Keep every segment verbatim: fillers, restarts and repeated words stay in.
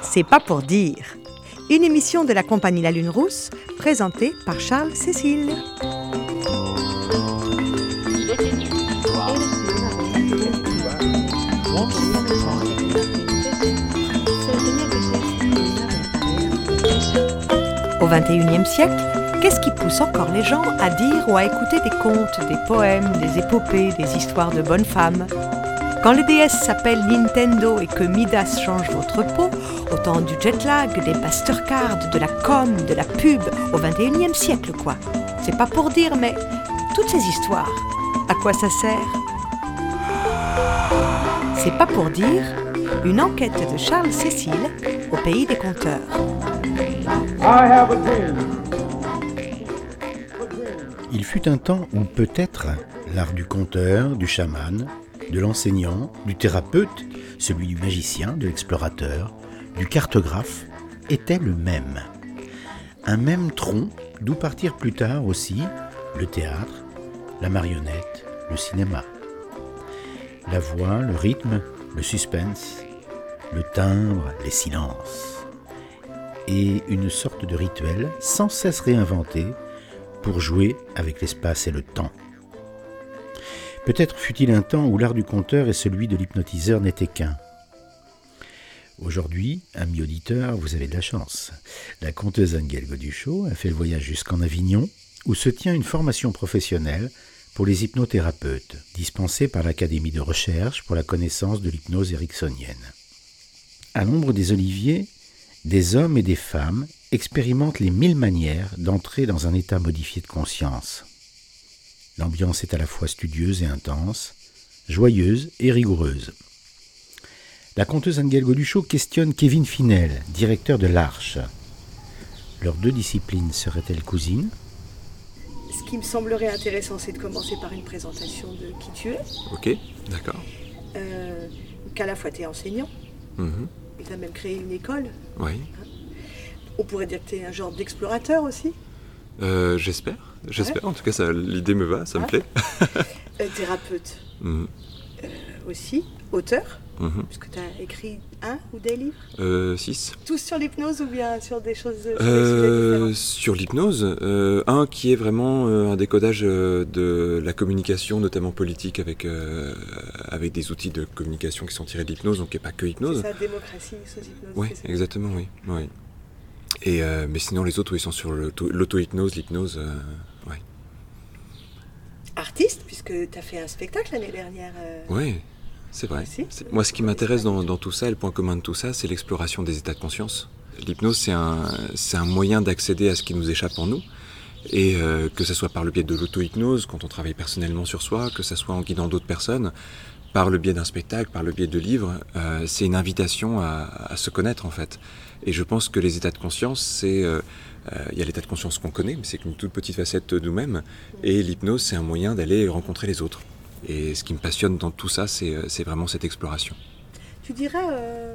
C'est pas pour dire. Une émission de la compagnie La Lune Rousse, présentée par Charles Cécile. Au vingt et unième siècle, qu'est-ce qui pousse encore les gens à dire ou à écouter des contes, des poèmes, des épopées, des histoires de bonnes femmes ? Quand les déesses s'appellent Nintendo et que Midas change votre peau, autant du jet lag, des Mastercard, de la com, de la pub, au vingt et unième siècle quoi. C'est pas pour dire, mais toutes ces histoires, à quoi ça sert ? C'est pas pour dire, une enquête de Charles Cécile au pays des conteurs. Il fut un temps où peut-être l'art du conteur, du chaman, de l'enseignant, du thérapeute, celui du magicien, de l'explorateur, du cartographe, était le même. Un même tronc d'où partir plus tard aussi le théâtre, la marionnette, le cinéma. La voix, le rythme, le suspense, le timbre, les silences. Et une sorte de rituel sans cesse réinventé pour jouer avec l'espace et le temps. Peut-être fut-il un temps où l'art du conteur et celui de l'hypnotiseur n'étaient qu'un. Aujourd'hui, amis auditeurs, vous avez de la chance. La conteuse Anne-Gaëlle Goduchot a fait le voyage jusqu'en Avignon, où se tient une formation professionnelle pour les hypnothérapeutes, dispensée par l'Académie de recherche pour la connaissance de l'hypnose ericksonienne. À l'ombre des oliviers, des hommes et des femmes expérimentent les mille manières d'entrer dans un état modifié de conscience. L'ambiance est à la fois studieuse et intense, joyeuse et rigoureuse. La conteuse Anne-Gaëlle Goduchot questionne Kevin Finel, directeur de l'Arche. Leurs deux disciplines seraient-elles cousines ? Ce qui me semblerait intéressant, c'est de commencer par une présentation de qui tu es. Ok, d'accord. Euh, qu'à la fois tu es enseignant, Mm-hmm. et tu as même créé une école. Oui. Hein. On pourrait dire que tu es un genre d'explorateur aussi. Euh, j'espère, j'espère. Ouais. En tout cas, ça, l'idée me va, ça Ouais. me plaît. euh, thérapeute Mm-hmm. euh, aussi, auteur, Mm-hmm. puisque tu as écrit un ou des livres. Euh, six. Tous sur l'hypnose ou bien sur des choses sur des Euh, sujets différents. sur l'hypnose, euh, un qui est vraiment euh, un décodage euh, de la communication, notamment politique, avec, euh, avec des outils de communication qui sont tirés de l'hypnose, donc qui n'est pas que hypnose. C'est ça, démocratie sous hypnose. Oui, c'est ça. exactement, oui. oui. Et, euh, mais sinon, les autres, oui, sont sur l'auto- l'auto-hypnose, l'hypnose. Euh, ouais. Artiste, puisque tu as fait un spectacle l'année dernière. euh, Oui, c'est vrai. Si. C'est- Moi, ce qui m'intéresse dans, dans tout ça, et le point commun de tout ça, c'est l'exploration des états de conscience. L'hypnose, c'est un, c'est un moyen d'accéder à ce qui nous échappe en nous. Et euh, que ce soit par le biais de l'auto-hypnose, quand on travaille personnellement sur soi, que ce soit en guidant d'autres personnes, par le biais d'un spectacle, par le biais de livres, euh, c'est une invitation à, à se connaître en fait. Et je pense que les états de conscience, c'est... euh, euh, il y a l'état de conscience qu'on connaît, mais c'est qu'une toute petite facette de nous-mêmes. Et l'hypnose, c'est un moyen d'aller rencontrer les autres. Et ce qui me passionne dans tout ça, c'est, c'est vraiment cette exploration. Tu dirais euh,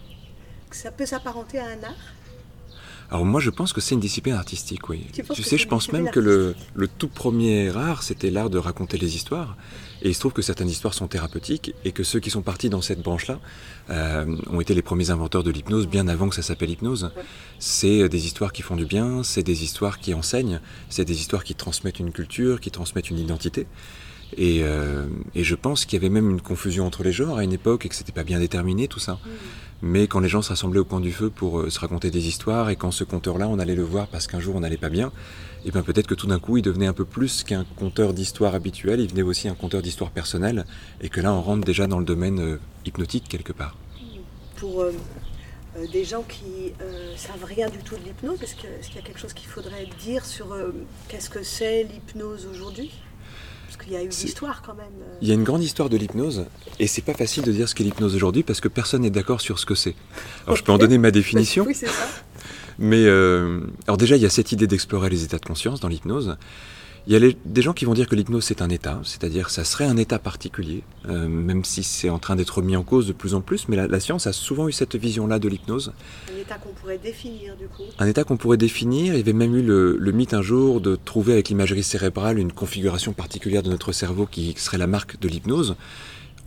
que ça peut s'apparenter à un art ? Alors moi, je pense que c'est une discipline artistique, oui. Tu penses Tu que sais, c'est je une pense même discipline que le, le tout premier art, c'était l'art de raconter les histoires. Et il se trouve que certaines histoires sont thérapeutiques et que ceux qui sont partis dans cette branche-là euh, ont été les premiers inventeurs de l'hypnose, bien avant que ça s'appelle hypnose. Ouais. C'est des histoires qui font du bien, c'est des histoires qui enseignent, c'est des histoires qui transmettent une culture, qui transmettent une identité. Et, euh, et je pense qu'il y avait même une confusion entre les genres à une époque et que c'était pas bien déterminé tout ça. Mmh. Mais quand les gens se rassemblaient au coin du feu pour euh, se raconter des histoires et quand ce conteur-là, on allait le voir parce qu'un jour on n'allait pas bien, et bien peut-être que tout d'un coup il devenait un peu plus qu'un conteur d'histoire habituel, il devenait aussi un conteur d'histoire personnelle et que là on rentre déjà dans le domaine euh, hypnotique quelque part. Pour euh, euh, des gens qui euh, savent rien du tout de l'hypnose, est-ce, que, est-ce qu'il y a quelque chose qu'il faudrait dire sur euh, qu'est-ce que c'est l'hypnose aujourd'hui ? Parce qu'il y a eu C'est- l'histoire quand même. euh. Il y a une grande histoire de l'hypnose et c'est pas facile de dire ce qu'est l'hypnose aujourd'hui parce que personne n'est d'accord sur ce que c'est. Alors je peux en donner ma définition. Oui, c'est ça. Mais euh, alors déjà, il y a cette idée d'explorer les états de conscience dans l'hypnose. Il y a les- des gens qui vont dire que l'hypnose c'est un état, c'est-à-dire que ça serait un état particulier, euh, même si c'est en train d'être remis en cause de plus en plus, mais la, la science a souvent eu cette vision-là de l'hypnose. Un état qu'on pourrait définir du coup. Un état qu'on pourrait définir, il y avait même eu le, le mythe un jour de trouver avec l'imagerie cérébrale une configuration particulière de notre cerveau qui serait la marque de l'hypnose.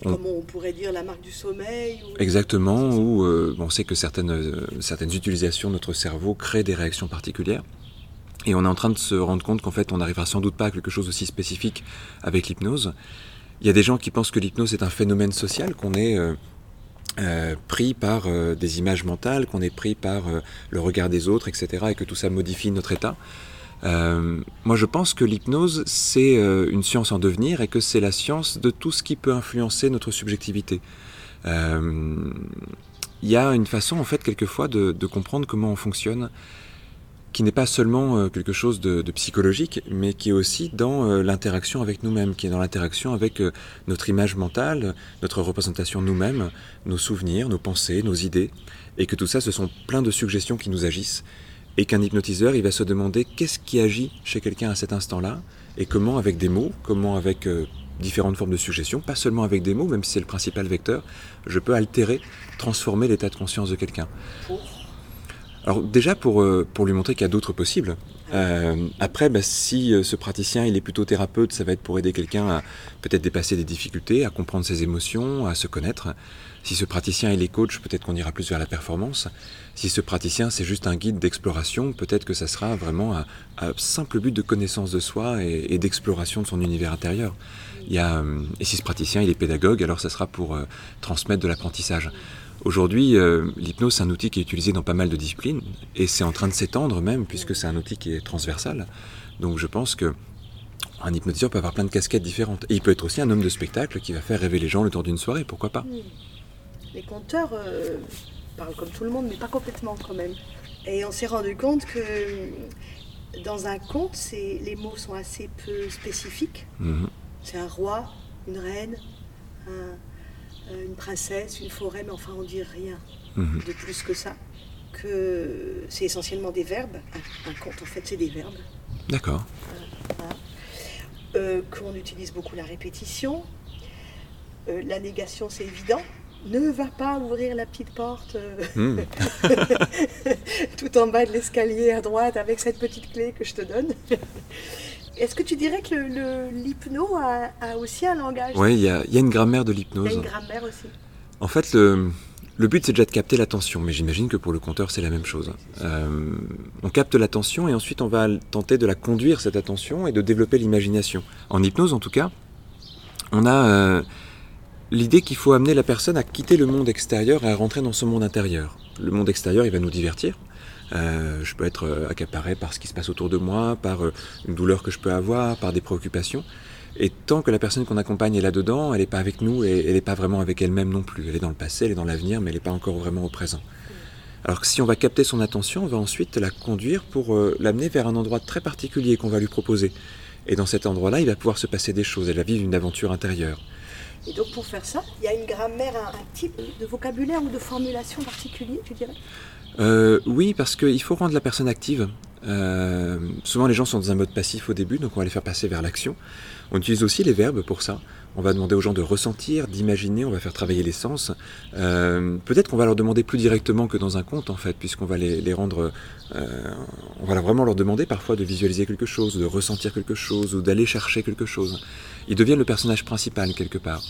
On... Comme on pourrait dire la marque du sommeil ou... Exactement, où euh, on sait que certaines, euh, certaines utilisations de notre cerveau créent des réactions particulières. Et on est en train de se rendre compte qu'en fait, on n'arrivera sans doute pas à quelque chose aussi spécifique avec l'hypnose. Il y a des gens qui pensent que l'hypnose est un phénomène social, qu'on est euh, euh, pris par euh, des images mentales, qu'on est pris par euh, le regard des autres, et cetera, et que tout ça modifie notre état. Euh, moi, je pense que l'hypnose, c'est euh, une science en devenir et que c'est la science de tout ce qui peut influencer notre subjectivité. Euh, il y a une façon, en fait, quelquefois, de, de comprendre comment on fonctionne, qui n'est pas seulement euh, quelque chose de, de psychologique, mais qui est aussi dans euh, l'interaction avec nous-mêmes, qui est dans l'interaction avec euh, notre image mentale, notre représentation de nous-mêmes, nos souvenirs, nos pensées, nos idées, et que tout ça, ce sont plein de suggestions qui nous agissent. Et qu'un hypnotiseur, il va se demander qu'est-ce qui agit chez quelqu'un à cet instant-là, et comment avec des mots, comment avec euh, différentes formes de suggestions, pas seulement avec des mots, même si c'est le principal vecteur, je peux altérer, transformer l'état de conscience de quelqu'un. Alors déjà pour, euh, pour lui montrer qu'il y a d'autres possibles. Euh, après, bah, si euh, ce praticien il est plutôt thérapeute, ça va être pour aider quelqu'un à peut-être dépasser des difficultés, à comprendre ses émotions, à se connaître. Si ce praticien il est coach, peut-être qu'on ira plus vers la performance. Si ce praticien c'est juste un guide d'exploration, peut-être que ça sera vraiment à, à simple but de connaissance de soi et, et d'exploration de son univers intérieur. Il y a, euh, et si ce praticien il est pédagogue, alors ça sera pour euh, transmettre de l'apprentissage. Aujourd'hui, euh, l'hypnose, c'est un outil qui est utilisé dans pas mal de disciplines, et c'est en train de s'étendre même, puisque c'est un outil qui est transversal. Donc je pense qu'un hypnotiseur peut avoir plein de casquettes différentes. Et il peut être aussi un homme de spectacle qui va faire rêver les gens le temps d'une soirée, pourquoi pas ? Les conteurs euh, parlent comme tout le monde, mais pas complètement quand même. Et on s'est rendu compte que dans un conte, c'est, les mots sont assez peu spécifiques. Mmh. C'est un roi, une reine, un... une princesse, une forêt, mais enfin on ne dit rien mmh. de plus que ça. Que c'est essentiellement des verbes. Un, un conte, en fait, c'est des verbes. D'accord. Euh, voilà. euh, qu'on utilise beaucoup la répétition. Euh, la négation, c'est évident. Ne va pas ouvrir la petite porte euh, mmh. tout en bas de l'escalier à droite avec cette petite clé que je te donne. Est-ce que tu dirais que le, le, l'hypno a, a aussi un langage ? Oui, il y, y a une grammaire de l'hypnose. Il y a une grammaire aussi. En fait, le, le but, c'est déjà de capter l'attention, mais j'imagine que pour le conteur, c'est la même chose. Euh, on capte l'attention et ensuite, on va tenter de la conduire, cette attention, et de développer l'imagination. En hypnose, en tout cas, on a euh, l'idée qu'il faut amener la personne à quitter le monde extérieur et à rentrer dans son monde intérieur. Le monde extérieur, il va nous divertir. Euh, je peux être euh, accaparé par ce qui se passe autour de moi, par euh, une douleur que je peux avoir, par des préoccupations. Et tant que la personne qu'on accompagne est là-dedans, elle n'est pas avec nous et elle n'est pas vraiment avec elle-même non plus. Elle est dans le passé, elle est dans l'avenir, mais elle n'est pas encore vraiment au présent. Alors que si on va capter son attention, on va ensuite la conduire pour euh, l'amener vers un endroit très particulier qu'on va lui proposer. Et dans cet endroit-là, il va pouvoir se passer des choses. Elle va vivre une aventure intérieure. Et donc pour faire ça, il y a une grammaire, un, un type de vocabulaire ou de formulation particulier, tu dirais ? Euh, oui, parce qu'il faut rendre la personne active. Euh, souvent les gens sont dans un mode passif au début, donc on va les faire passer vers l'action. On utilise aussi les verbes pour ça. On va demander aux gens de ressentir, d'imaginer, on va faire travailler les sens. Euh, peut-être qu'on va leur demander plus directement que dans un conte en fait, puisqu'on va les, les rendre... Euh, on va vraiment leur demander parfois de visualiser quelque chose, de ressentir quelque chose, ou d'aller chercher quelque chose. Ils deviennent le personnage principal quelque part.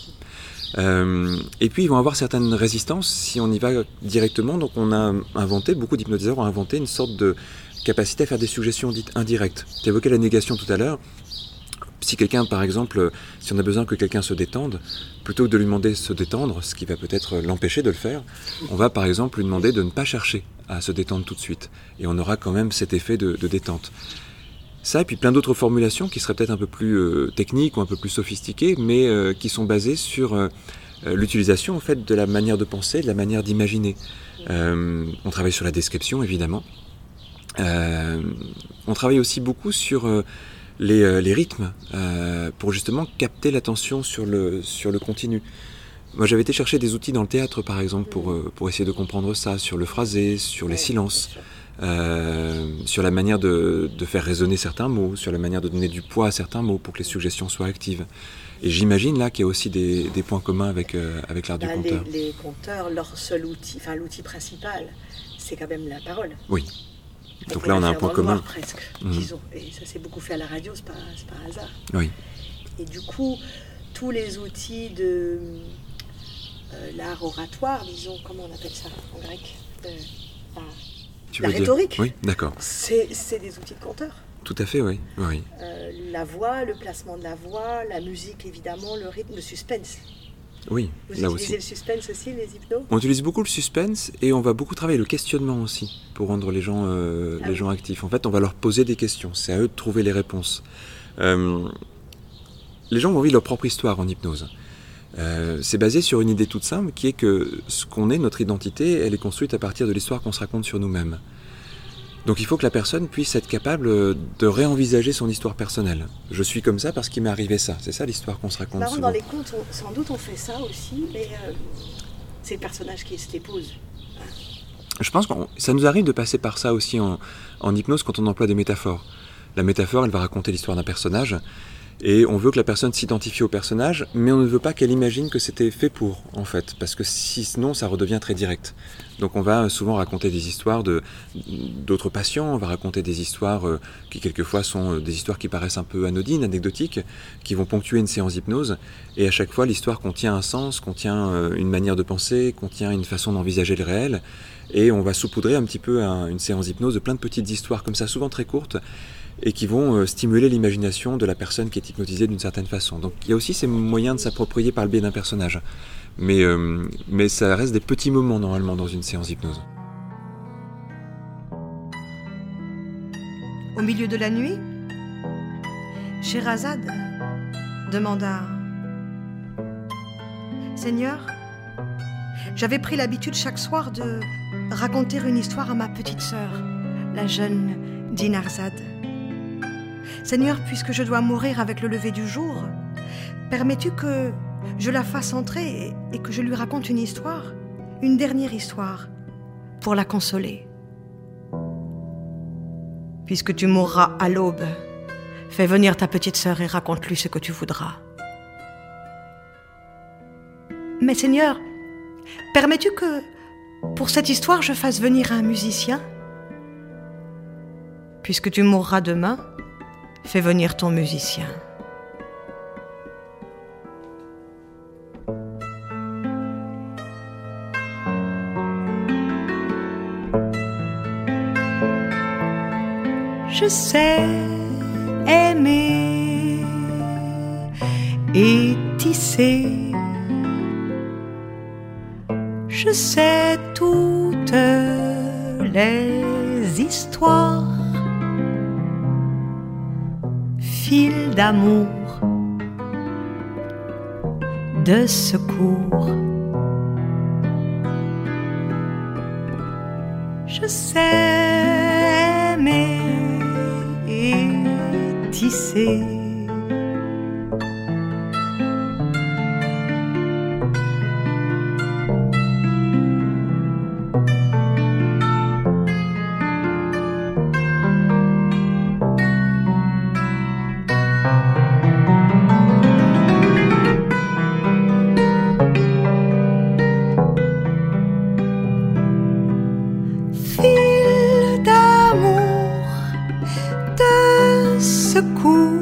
Euh, et puis ils vont avoir certaines résistances si on y va directement. Donc on a inventé, beaucoup d'hypnotiseurs ont inventé une sorte de capacité à faire des suggestions dites indirectes. Tu évoquais la négation tout à l'heure. Si quelqu'un, par exemple, si on a besoin que quelqu'un se détende, plutôt que de lui demander de se détendre, ce qui va peut-être l'empêcher de le faire, on va par exemple lui demander de ne pas chercher à se détendre tout de suite. Et on aura quand même cet effet de, de détente. Ça, et puis plein d'autres formulations qui seraient peut-être un peu plus euh, techniques ou un peu plus sophistiquées, mais euh, qui sont basées sur euh, l'utilisation en fait, de la manière de penser, de la manière d'imaginer. Euh, on travaille sur la description, évidemment. Euh, on travaille aussi beaucoup sur euh, les, euh, les rythmes, euh, pour justement capter l'attention sur le, sur le continu. Moi, j'avais été chercher des outils dans le théâtre, par exemple, pour, euh, pour essayer de comprendre ça, sur le phrasé, sur les silences. Euh, sur la manière de, de faire résonner certains mots, sur la manière de donner du poids à certains mots pour que les suggestions soient actives. Et j'imagine là qu'il y a aussi des, des points communs avec, euh, avec l'art bah, du conteur. Les, les conteurs, leur seul outil, enfin l'outil principal, c'est quand même la parole. Oui. Donc, Donc là on a un point commun. Noir, presque, mmh. disons. Et ça s'est beaucoup fait à la radio, c'est pas, c'est pas un hasard. Oui. Et du coup, tous les outils de, euh, l'art oratoire, disons, comment on appelle ça en grec euh, la, Tu la veux dire- rhétorique. Oui, d'accord. C'est, c'est des outils de conteur. Tout à fait, oui. oui. Euh, la voix, le placement de la voix, la musique évidemment, le rythme, le suspense. Oui, Vous là utilisez aussi. le suspense aussi, les hypnos? On utilise beaucoup le suspense et on va beaucoup travailler le questionnement aussi pour rendre les gens, euh, Ah les oui. gens actifs. En fait, on va leur poser des questions. C'est à eux de trouver les réponses. Euh, les gens vont vivre leur propre histoire en hypnose. Euh, c'est basé sur une idée toute simple qui est que ce qu'on est, notre identité, elle est construite à partir de l'histoire qu'on se raconte sur nous-mêmes. Donc il faut que la personne puisse être capable de réenvisager son histoire personnelle. Je suis comme ça parce qu'il m'est arrivé ça. C'est ça l'histoire qu'on se raconte Marrant, souvent. dans les contes, on- sans doute on fait ça aussi, mais euh, c'est le personnage qui se dépose. Je pense que ça nous arrive de passer par ça aussi en, en hypnose quand on emploie des métaphores. La métaphore, elle va raconter l'histoire d'un personnage et on veut que la personne s'identifie au personnage, mais on ne veut pas qu'elle imagine que c'était fait pour, en fait, parce que sinon ça redevient très direct. Donc on va souvent raconter des histoires de, d'autres patients, on va raconter des histoires euh, qui quelquefois sont des histoires qui paraissent un peu anodines, anecdotiques, qui vont ponctuer une séance d'hypnose, et à chaque fois l'histoire contient un sens, contient euh, une manière de penser, contient une façon d'envisager le réel, et on va saupoudrer un petit peu un, une séance d'hypnose de plein de petites histoires comme ça, souvent très courtes, et qui vont euh, stimuler l'imagination de la personne qui est hypnotisée d'une certaine façon. Donc il y a aussi ces moyens de s'approprier par le biais d'un personnage. Mais, euh, mais ça reste des petits moments normalement dans une séance d'hypnose. Au milieu de la nuit, Scheherazade demanda « Seigneur, j'avais pris l'habitude chaque soir de raconter une histoire à ma petite sœur, la jeune Dinarzade. Seigneur, puisque je dois mourir avec le lever du jour, permets-tu que je la fasse entrer et, et que je lui raconte une histoire, une dernière histoire, pour la consoler. Puisque tu mourras à l'aube, fais venir ta petite sœur et raconte-lui ce que tu voudras. Mais Seigneur, permets-tu que, pour cette histoire, je fasse venir un musicien? Puisque tu mourras demain, fais venir ton musicien. Je sais aimer et tisser. Je sais toutes les histoires, fil d'amour, de secours. Je sais aimer et tisser. Fil d'amour, de secours.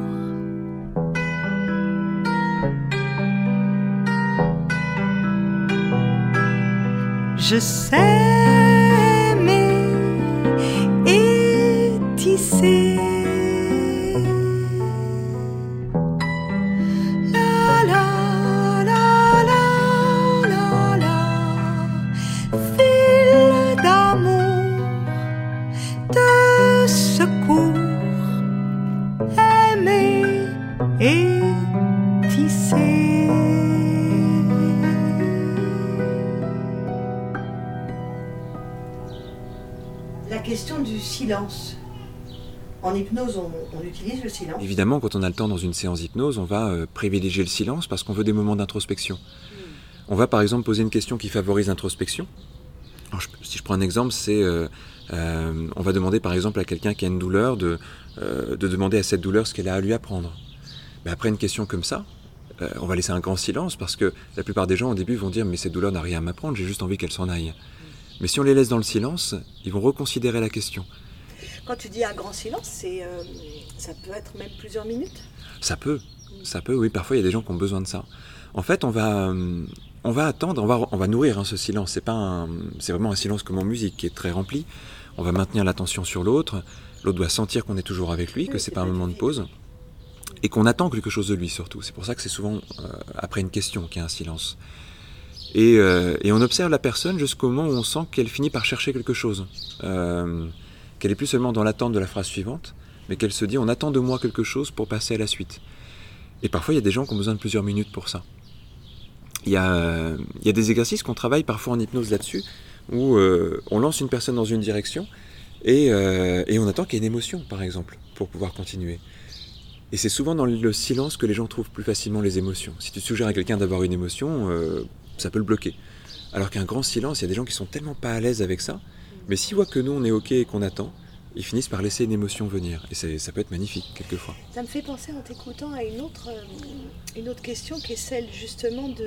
Je sais aimer et tisser. La la la la la la. Fil d'amour, de secours. Aimer et tisser. La question du silence. En hypnose, on, on utilise le silence. Évidemment, quand on a le temps dans une séance d'hypnose, on va euh, privilégier le silence parce qu'on veut des moments d'introspection. On va par exemple poser une question qui favorise l'introspection. Alors, je- si je prends un exemple, c'est euh, euh, on va demander par exemple à quelqu'un qui a une douleur de, euh, de demander à cette douleur ce qu'elle a à lui apprendre. Mais après une question comme ça, euh, on va laisser un grand silence parce que la plupart des gens au début vont dire mais cette douleur n'a rien à m'apprendre, j'ai juste envie qu'elle s'en aille. Mais si on les laisse dans le silence, ils vont reconsidérer la question. Quand tu dis un grand silence, c'est, euh, ça peut être même plusieurs minutes. Ça peut, ça peut, oui, parfois il y a des gens qui ont besoin de ça. En fait, on va, euh, on va attendre, on va, on va nourrir hein, ce silence. C'est pas un, c'est vraiment un silence comme en musique qui est très rempli. On va maintenir l'attention sur l'autre. L'autre doit sentir qu'on est toujours avec lui, que c'est pas un moment de pause. Et qu'on attend quelque chose de lui surtout. C'est pour ça que c'est souvent euh, après une question qu'il y a un silence. Et, euh, et on observe la personne jusqu'au moment où on sent qu'elle finit par chercher quelque chose. Euh, qu'elle est plus seulement dans l'attente de la phrase suivante, mais qu'elle se dit on attend de moi quelque chose pour passer à la suite. Et parfois il y a des gens qui ont besoin de plusieurs minutes pour ça. Il y a, euh, il y a des exercices qu'on travaille parfois en hypnose là-dessus, où euh, on lance une personne dans une direction et, euh, et on attend qu'il y ait une émotion par exemple, pour pouvoir continuer. Et c'est souvent dans le silence que les gens trouvent plus facilement les émotions. Si tu suggères à quelqu'un d'avoir une émotion, euh, ça peut le bloquer. Alors qu'un grand silence, il y a des gens qui sont tellement pas à l'aise avec ça, mais s'ils voient que nous on est ok et qu'on attend, ils finissent par laisser une émotion venir. Et c'est, ça peut être magnifique, quelquefois. Ça me fait penser, en t'écoutant, à une autre, euh, une autre question qui est celle, justement, de,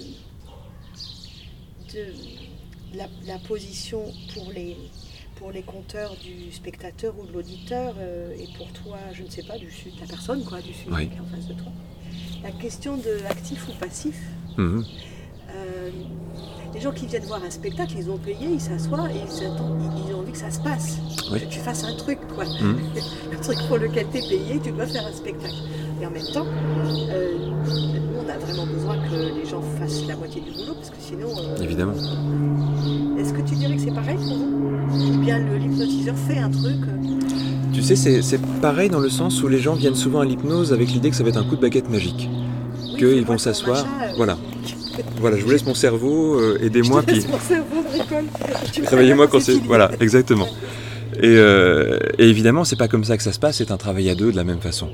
de la, la position pour les, pour les compteurs du spectateur ou de l'auditeur, euh, et pour toi, je ne sais pas, du, de la personne, quoi, du sujet oui. qui est en face de toi. La question de actif ou passif. Mmh. Euh, les gens qui viennent voir un spectacle, ils ont payé, ils s'assoient et ils, attendent, ils ont envie que ça se passe, oui. que tu fasses un truc, quoi. Mmh. Le truc pour lequel tu es payé, tu dois faire un spectacle. Et en même temps, euh, on a vraiment besoin que les gens fassent la moitié du boulot, parce que sinon... Euh, Évidemment. Est-ce que tu dirais que c'est pareil pour vous ? Ou bien le, l'hypnotiseur fait un truc euh... Tu sais, c'est, c'est pareil dans le sens où les gens viennent souvent à l'hypnose avec l'idée que ça va être un coup de baguette magique. Oui, qu'ils vont s'asseoir, machin, euh, voilà. Voilà, je vous laisse mon cerveau, euh, aidez-moi. Je te laisse puis... mon cerveau, bricole. Réveillez-moi quand c'est... Voilà, exactement. Et, euh, et évidemment, c'est pas comme ça que ça se passe, c'est un travail à deux de la même façon.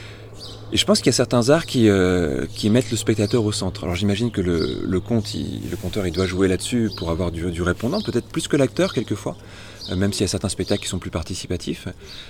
Et je pense qu'il y a certains arts qui, euh, qui mettent le spectateur au centre. Alors j'imagine que le, le conte, il, le conteur, il doit jouer là-dessus pour avoir du, du répondant, peut-être plus que l'acteur quelquefois, euh, même s'il y a certains spectacles qui sont plus participatifs.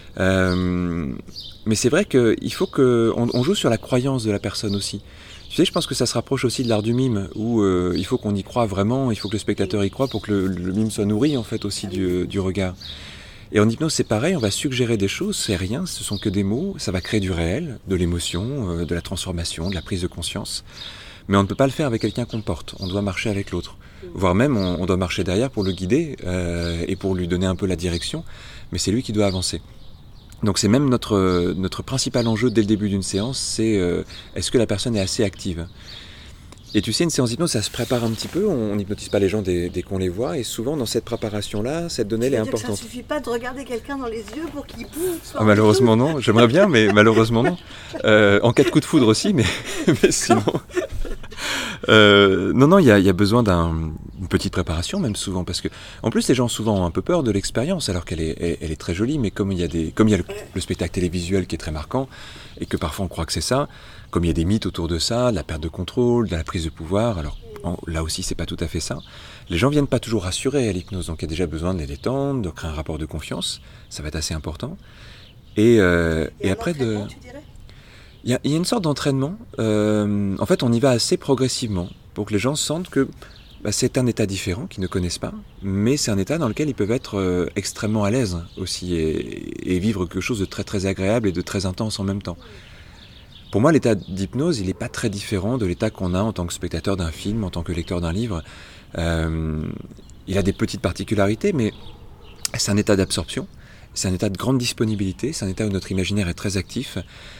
Euh, mais c'est vrai qu'il faut qu'on on joue sur la croyance de la personne aussi. Tu sais, je pense que ça se rapproche aussi de l'art du mime, où euh, il faut qu'on y croie vraiment, il faut que le spectateur y croie pour que le, le mime soit nourri en fait aussi du, du regard. Et en hypnose, c'est pareil, on va suggérer des choses, c'est rien, ce sont que des mots, ça va créer du réel, de l'émotion, euh, de la transformation, de la prise de conscience. Mais on ne peut pas le faire avec quelqu'un qu'on porte, on doit marcher avec l'autre. Voire même, on, on doit marcher derrière pour le guider euh, et pour lui donner un peu la direction, mais c'est lui qui doit avancer. Donc c'est même notre, notre principal enjeu dès le début d'une séance, c'est euh, est-ce que la personne est assez active ? Et tu sais, une séance d'hypnose, ça se prépare un petit peu, on n'hypnotise pas les gens dès, dès qu'on les voit, et souvent dans cette préparation-là, cette donnée elle est importante. Ça ne suffit pas de regarder quelqu'un dans les yeux pour qu'il bouge. Ah, malheureusement non, j'aimerais bien, mais malheureusement non. Euh, en cas de coup de foudre aussi, mais, mais sinon... Euh, non, non, il y a, y a besoin d'une petite préparation même souvent, parce que en plus les gens souvent ont un peu peur de l'expérience, alors qu'elle est, elle, elle est très jolie, mais comme il y a, des, comme il y a le, le spectacle télévisuel qui est très marquant, et que parfois on croit que c'est ça, comme il y a des mythes autour de ça, de la perte de contrôle, de la prise de pouvoir, alors en, là aussi c'est pas tout à fait ça. Les gens viennent pas toujours rassurés à l'hypnose, donc il y a déjà besoin de les détendre, de créer un rapport de confiance, ça va être assez important. Et, euh, et, et après de... Tu dirais Il y, a, il y a une sorte d'entraînement, euh, en fait on y va assez progressivement pour que les gens sentent que bah, c'est un état différent qu'ils ne connaissent pas, mais c'est un état dans lequel ils peuvent être euh, extrêmement à l'aise aussi et, et vivre quelque chose de très très agréable et de très intense en même temps. Pour moi l'état d'hypnose il n'est pas très différent de l'état qu'on a en tant que spectateur d'un film, en tant que lecteur d'un livre. Euh, il a des petites particularités, mais c'est un état d'absorption, c'est un état de grande disponibilité, c'est un état où notre imaginaire est très actif.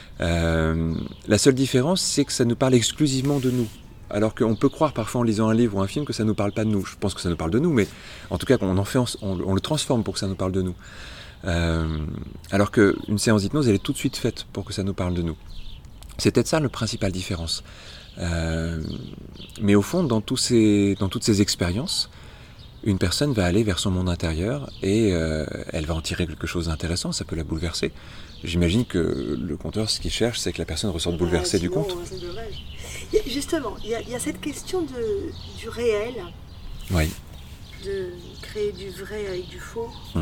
Euh, la seule différence, c'est que ça nous parle exclusivement de nous. Alors qu'on peut croire parfois en lisant un livre ou un film que ça ne nous parle pas de nous. Je pense que ça nous parle de nous, mais en tout cas, on, en fait, on, on le transforme pour que ça nous parle de nous. Euh, alors qu'une séance d'hypnose, elle est tout de suite faite pour que ça nous parle de nous. C'est peut-être ça la principale différence. Euh, mais au fond, dans, tous ces, dans toutes ces expériences, une personne va aller vers son monde intérieur et euh, elle va en tirer quelque chose d'intéressant, ça peut la bouleverser. J'imagine que le conteur, ce qu'il cherche, c'est que la personne ressorte bouleversée bah, sinon, du conte. C'est dommage. Il y a, justement, il y, a, il y a cette question de, du réel, oui. de créer du vrai avec du faux. Mmh.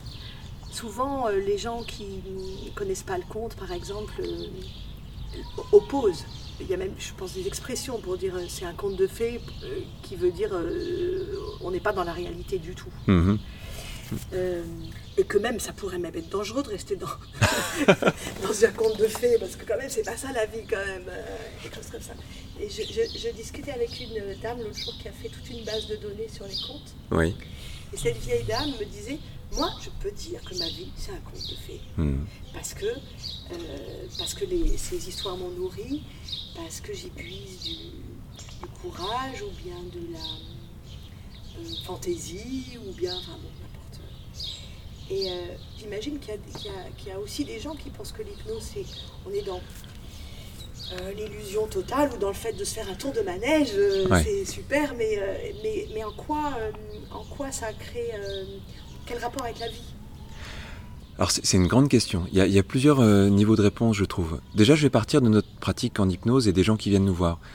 Souvent, euh, les gens qui ne connaissent pas le conte, par exemple, euh, opposent. Il y a même, je pense, des expressions pour dire euh, c'est un conte de fées, euh, qui veut dire euh, on n'est pas dans la réalité du tout. Mmh. Euh, et que même, ça pourrait même être dangereux de rester dans, dans un conte de fées, parce que quand même, c'est pas ça la vie, quand même, euh, quelque chose comme ça. Et je, je, je discutais avec une dame l'autre jour qui a fait toute une base de données sur les contes. Oui. Et cette vieille dame me disait, moi, je peux dire que ma vie, c'est un conte de fées. Mmh. Parce que, euh, parce que les, ces histoires m'ont nourri, parce que j'y puise du, du courage, ou bien de la euh, fantaisie, ou bien, enfin bon, n'importe. Et euh, j'imagine qu'il y, a, qu'il, y a, qu'il y a aussi des gens qui pensent que l'hypnose, c'est, on est dans euh, l'illusion totale, ou dans le fait de se faire un tour de manège, euh, ouais. C'est super, mais, euh, mais, mais en, quoi, euh, en quoi ça crée... Euh, quel rapport avec la vie ? Alors c'est, c'est une grande question. Il y a, il y a plusieurs euh, niveaux de réponse, je trouve. Déjà, je vais partir de notre pratique en hypnose et des gens qui viennent nous voir.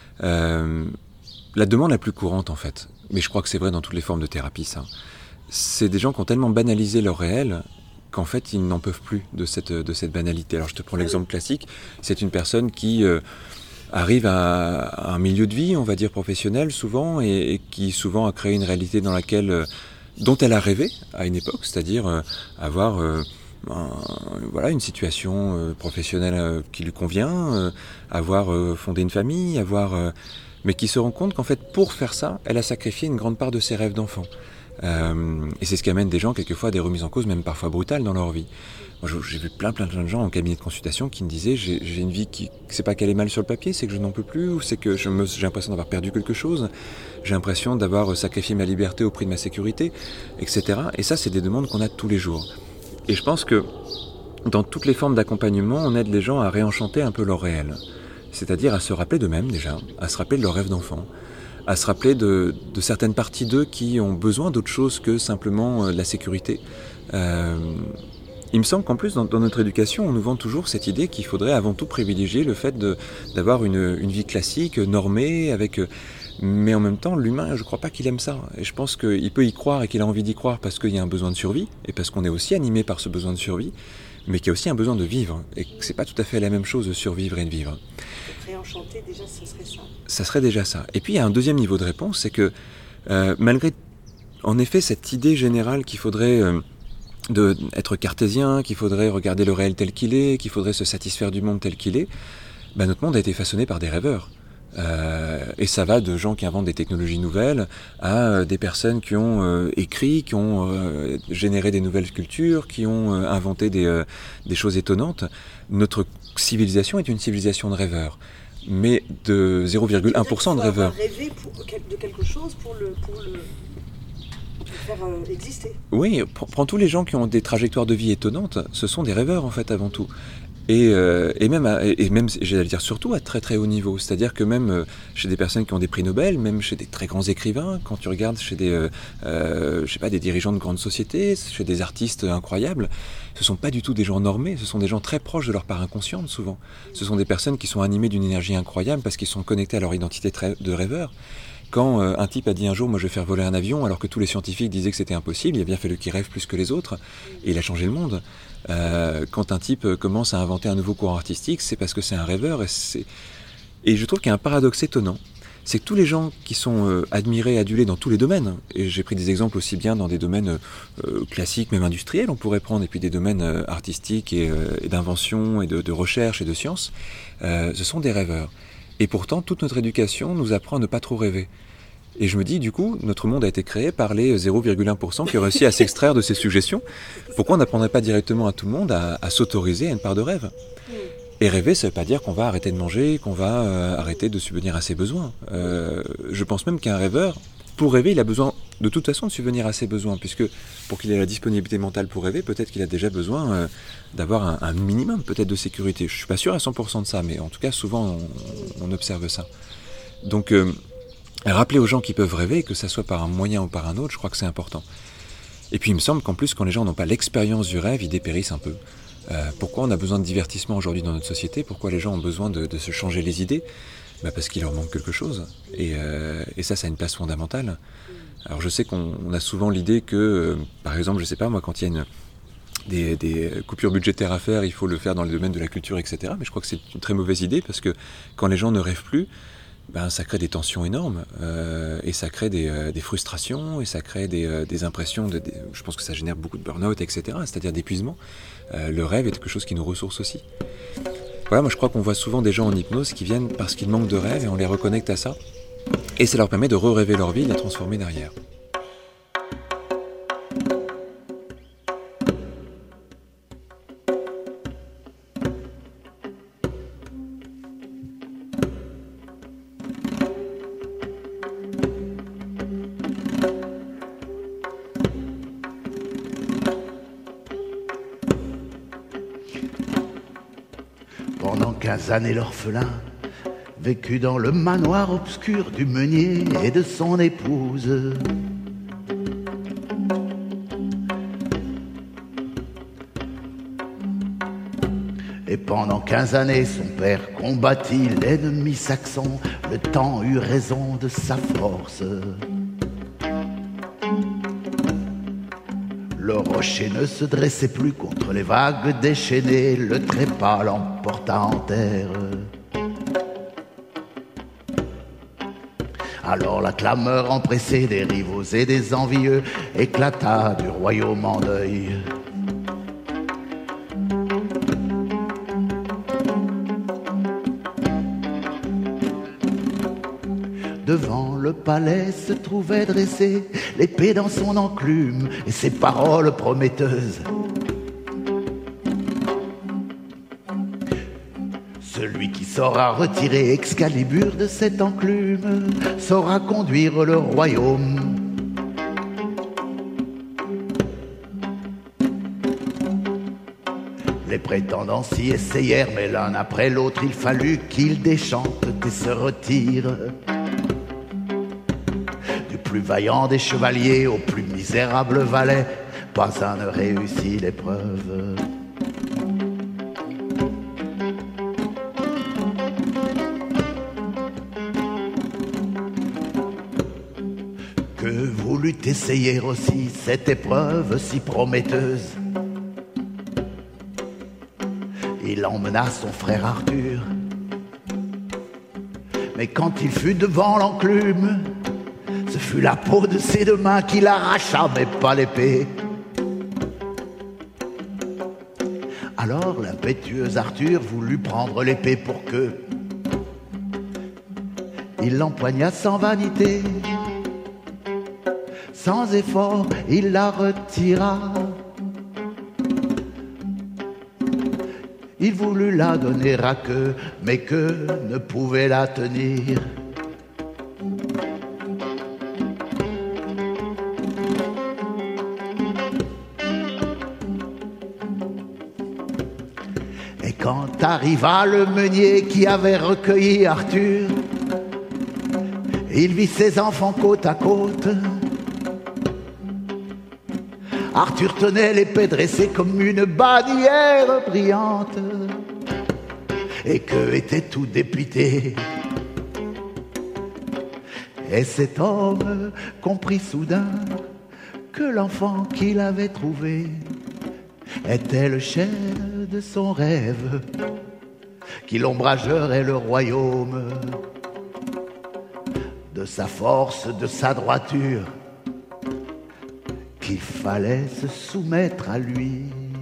Euh, la demande la plus courante, en fait, mais je crois que c'est vrai dans toutes les formes de thérapie, ça, c'est des gens qui ont tellement banalisé leur réel qu'en fait, ils n'en peuvent plus de cette, de cette banalité. Alors je te prends l'exemple classique. C'est une personne qui... Euh, arrive à, à un milieu de vie, on va dire professionnel, souvent, et, et qui souvent a créé une réalité dans laquelle... Euh, dont elle a rêvé à une époque, c'est-à-dire euh, avoir euh, un, voilà, une situation euh, professionnelle euh, qui lui convient, euh, avoir euh, fondé une famille, avoir, euh, mais qui se rend compte qu'en fait, pour faire ça, elle a sacrifié une grande part de ses rêves d'enfant. Euh, et c'est ce qui amène des gens, quelquefois, à des remises en cause, même parfois brutales dans leur vie. Moi, j'ai vu plein, plein, plein de gens en cabinet de consultation qui me disaient j'ai, j'ai une vie qui, c'est pas qu'elle est mal sur le papier, c'est que je n'en peux plus, ou c'est que je me, j'ai l'impression d'avoir perdu quelque chose, j'ai l'impression d'avoir sacrifié ma liberté au prix de ma sécurité, et cetera. Et ça, c'est des demandes qu'on a tous les jours. Et je pense que dans toutes les formes d'accompagnement, on aide les gens à réenchanter un peu leur réel. C'est-à-dire à se rappeler d'eux-mêmes déjà, à se rappeler de leurs rêves d'enfant, à se rappeler de, de certaines parties d'eux qui ont besoin d'autre chose que simplement euh, la sécurité. Euh, Il me semble qu'en plus, dans, dans notre éducation, on nous vend toujours cette idée qu'il faudrait avant tout privilégier le fait de, d'avoir une, une vie classique, normée, avec... Mais en même temps, l'humain, je ne crois pas qu'il aime ça. Et je pense qu'il peut y croire et qu'il a envie d'y croire parce qu'il y a un besoin de survie, et parce qu'on est aussi animé par ce besoin de survie, mais qu'il y a aussi un besoin de vivre, et que ce n'est pas tout à fait la même chose de survivre et de vivre. Réenchanter, déjà, ce serait ça. Ça serait déjà ça. Et puis, il y a un deuxième niveau de réponse, c'est que, euh, malgré, en effet, cette idée générale qu'il faudrait... Euh, d'être cartésien, qu'il faudrait regarder le réel tel qu'il est, qu'il faudrait se satisfaire du monde tel qu'il est, ben notre monde a été façonné par des rêveurs. Euh, et ça va de gens qui inventent des technologies nouvelles à euh, des personnes qui ont euh, écrit, qui ont euh, généré des nouvelles cultures, qui ont euh, inventé des, euh, des choses étonnantes. Notre civilisation est une civilisation de rêveurs, mais de zéro virgule un pour cent de rêveurs. Rêver pour, de quelque chose pour le... Pour le... faire euh, exister. Oui, prends tous les gens qui ont des trajectoires de vie étonnantes, ce sont des rêveurs en fait avant tout. Et, euh, et même, à, et même j'allais dire surtout à très très haut niveau, c'est-à-dire que même euh, chez des personnes qui ont des prix Nobel, même chez des très grands écrivains, quand tu regardes chez des, euh, euh, je sais pas, des dirigeants de grandes sociétés, chez des artistes incroyables, ce sont pas du tout des gens normés, ce sont des gens très proches de leur part inconsciente souvent. Ce sont des personnes qui sont animées d'une énergie incroyable parce qu'ils sont connectés à leur identité de rêveur. Quand euh, un type a dit un jour, moi je vais faire voler un avion, alors que tous les scientifiques disaient que c'était impossible, il a bien fallu qu'il rêve plus que les autres, et il a changé le monde. Euh, quand un type commence à inventer un nouveau courant artistique, c'est parce que c'est un rêveur, et, c'est... et je trouve qu'il y a un paradoxe étonnant, c'est que tous les gens qui sont euh, admirés, adulés dans tous les domaines, et j'ai pris des exemples aussi bien dans des domaines euh, classiques, même industriels, on pourrait prendre, et puis des domaines euh, artistiques et, euh, et d'invention, et de, de recherche et de science, euh, ce sont des rêveurs. Et pourtant, toute notre éducation nous apprend à ne pas trop rêver. Et je me dis, du coup, notre monde a été créé par les zéro virgule un pour cent qui ont réussi à s'extraire de ces suggestions. Pourquoi on n'apprendrait pas directement à tout le monde à, à s'autoriser à une part de rêve ? Et rêver, ça ne veut pas dire qu'on va arrêter de manger, qu'on va euh, arrêter de subvenir à ses besoins. Euh, je pense même qu'un rêveur, pour rêver, il a besoin de toute façon de subvenir à ses besoins, puisque pour qu'il ait la disponibilité mentale pour rêver, peut-être qu'il a déjà besoin euh, d'avoir un, un minimum peut-être de sécurité. Je ne suis pas sûr à cent pour cent de ça, mais en tout cas, souvent, on, on observe ça. Donc, euh, rappeler aux gens qui peuvent rêver, que ça soit par un moyen ou par un autre, je crois que c'est important. Et puis, il me semble qu'en plus, quand les gens n'ont pas l'expérience du rêve, ils dépérissent un peu. Euh, pourquoi on a besoin de divertissement aujourd'hui dans notre société ? Pourquoi les gens ont besoin de, de se changer les idées ? Bah parce qu'il leur manque quelque chose. Et, euh, et ça, ça a une place fondamentale. Alors je sais qu'on on a souvent l'idée que, euh, par exemple, je sais pas moi, quand il y a une, des, des coupures budgétaires à faire, il faut le faire dans le domaine de la culture, et cetera. Mais je crois que c'est une très mauvaise idée parce que quand les gens ne rêvent plus, ben, ça crée des tensions énormes, euh, et ça crée des, euh, des frustrations, et ça crée des, euh, des impressions, de, des, je pense que ça génère beaucoup de burn-out, et cetera, c'est-à-dire d'épuisement. Euh, le rêve est quelque chose qui nous ressource aussi. Voilà, moi je crois qu'on voit souvent des gens en hypnose qui viennent parce qu'ils manquent de rêve, et on les reconnecte à ça, et ça leur permet de re-rêver leur vie et de la transformer derrière. Pendant quinze années, l'orphelin vécut dans le manoir obscur du meunier et de son épouse. Et pendant quinze années, son père combattit l'ennemi saxon. Le temps eut raison de sa force. Le rocher ne se dressait plus contre les vagues déchaînées. Le trépas l'emporta en terre. Alors la clameur empressée des rivaux et des envieux éclata du royaume en deuil. Devant le palais se trouvait dressée l'épée dans son enclume et ses paroles prometteuses. Celui qui saura retirer Excalibur de cette enclume saura conduire le royaume. Les prétendants s'y essayèrent, mais l'un après l'autre il fallut qu'ils déchantent et se retirent. Du plus vaillant des chevaliers au plus misérable valet, pas un ne réussit l'épreuve. Que voulut essayer aussi cette épreuve si prometteuse. Il emmena son frère Arthur. Mais quand il fut devant l'enclume, ce fut la peau de ses deux mains qu'il arracha, mais pas l'épée. Alors l'impétueux Arthur voulut prendre l'épée pour que il l'empoigna sans vanité. Sans effort, il la retira. Il voulut la donner à qu'eux, mais qu'eux ne pouvaient la tenir. Et quand arriva le meunier qui avait recueilli Arthur, il vit ses enfants côte à côte. Arthur tenait l'épée dressée comme une bannière brillante, et qu'eux étaient tout dépités. Et cet homme comprit soudain que l'enfant qu'il avait trouvé était le chef de son rêve, qu'il ombragerait le royaume de sa force, de sa droiture, qu'il fallait se soumettre à lui.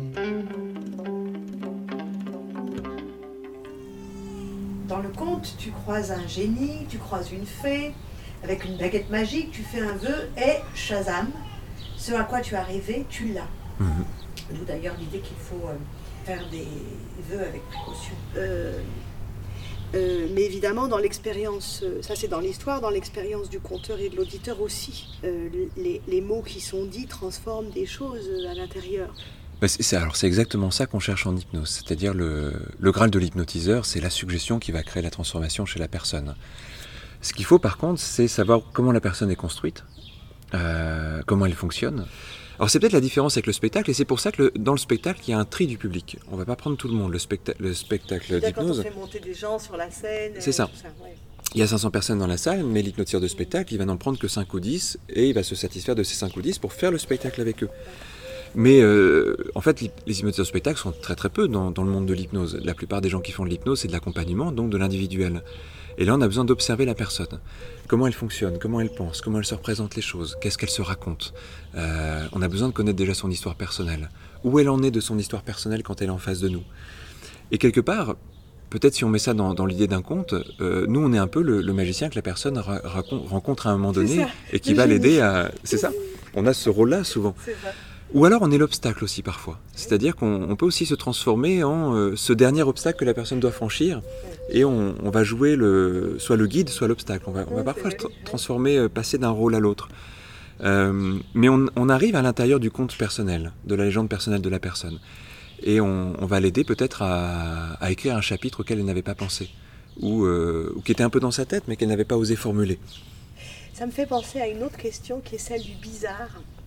Dans le conte, tu croises un génie, tu croises une fée, avec une baguette magique, tu fais un vœu et Shazam, ce à quoi tu as rêvé, tu l'as. Mmh. D'où d'ailleurs l'idée qu'il faut euh, faire des vœux avec précaution. Euh, euh, mais évidemment, dans l'expérience, ça c'est dans l'histoire, dans l'expérience du conteur et de l'auditeur aussi, euh, les, les mots qui sont dits transforment des choses à l'intérieur. Bah c'est, c'est, alors c'est exactement ça qu'on cherche en hypnose, c'est-à-dire le, le graal de l'hypnotiseur, c'est la suggestion qui va créer la transformation chez la personne. Ce qu'il faut par contre, c'est savoir comment la personne est construite, euh, comment elle fonctionne. Alors c'est peut-être la différence avec le spectacle, et c'est pour ça que le, dans le spectacle, il y a un tri du public. On ne va pas prendre tout le monde. Le, specta- le spectacle d'hypnose... Quand on fait monter des gens sur la scène... C'est ça. ça ouais. Il y a cinq cents personnes dans la salle, mais l'hypnotiseur de spectacle, il va n'en prendre que cinq ou dix, et il va se satisfaire de ces cinq ou dix pour faire le spectacle avec eux. Mais euh, en fait, les hypnotiseurs de spectacle sont très très peu dans, dans le monde de l'hypnose. La plupart des gens qui font de l'hypnose, c'est de l'accompagnement, donc de l'individuel. Et là, on a besoin d'observer la personne. Comment elle fonctionne, comment elle pense, comment elle se représente les choses, qu'est-ce qu'elle se raconte. Euh, on a besoin de connaître déjà son histoire personnelle. Où elle en est de son histoire personnelle quand elle est en face de nous. Et quelque part, peut-être si on met ça dans, dans l'idée d'un conte, euh, nous, on est un peu le, le magicien que la personne ra- racon- rencontre à un moment donné et qui va l'aider à... C'est ça. On a ce rôle-là souvent. C'est ça. Ou alors on est l'obstacle aussi parfois. C'est-à-dire qu'on on peut aussi se transformer en euh, ce dernier obstacle que la personne doit franchir et on, on va jouer le, soit le guide, soit l'obstacle. On va, on va parfois se tra- transformer, euh, passer d'un rôle à l'autre. Euh, mais on, on arrive à l'intérieur du conte personnel, de la légende personnelle de la personne. Et on, on va l'aider peut-être à, à écrire un chapitre auquel elle n'avait pas pensé. Ou, euh, ou qui était un peu dans sa tête mais qu'elle n'avait pas osé formuler. Ça me fait penser à une autre question qui est celle du bizarre.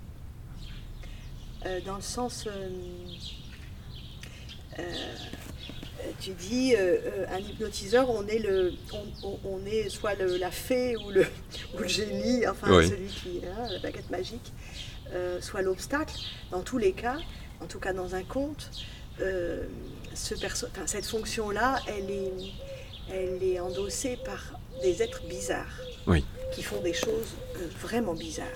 Euh, dans le sens, euh, euh, tu dis, euh, euh, un hypnotiseur, on est, le, on, on, on est soit le, la fée ou le, ou le génie, enfin Oui. celui qui a la baguette magique, euh, soit l'obstacle. Dans tous les cas, en tout cas dans un conte, euh, ce perso- enfin, cette fonction-là, elle est, elle est endossée par des êtres bizarres, Oui. qui font des choses euh, vraiment bizarres,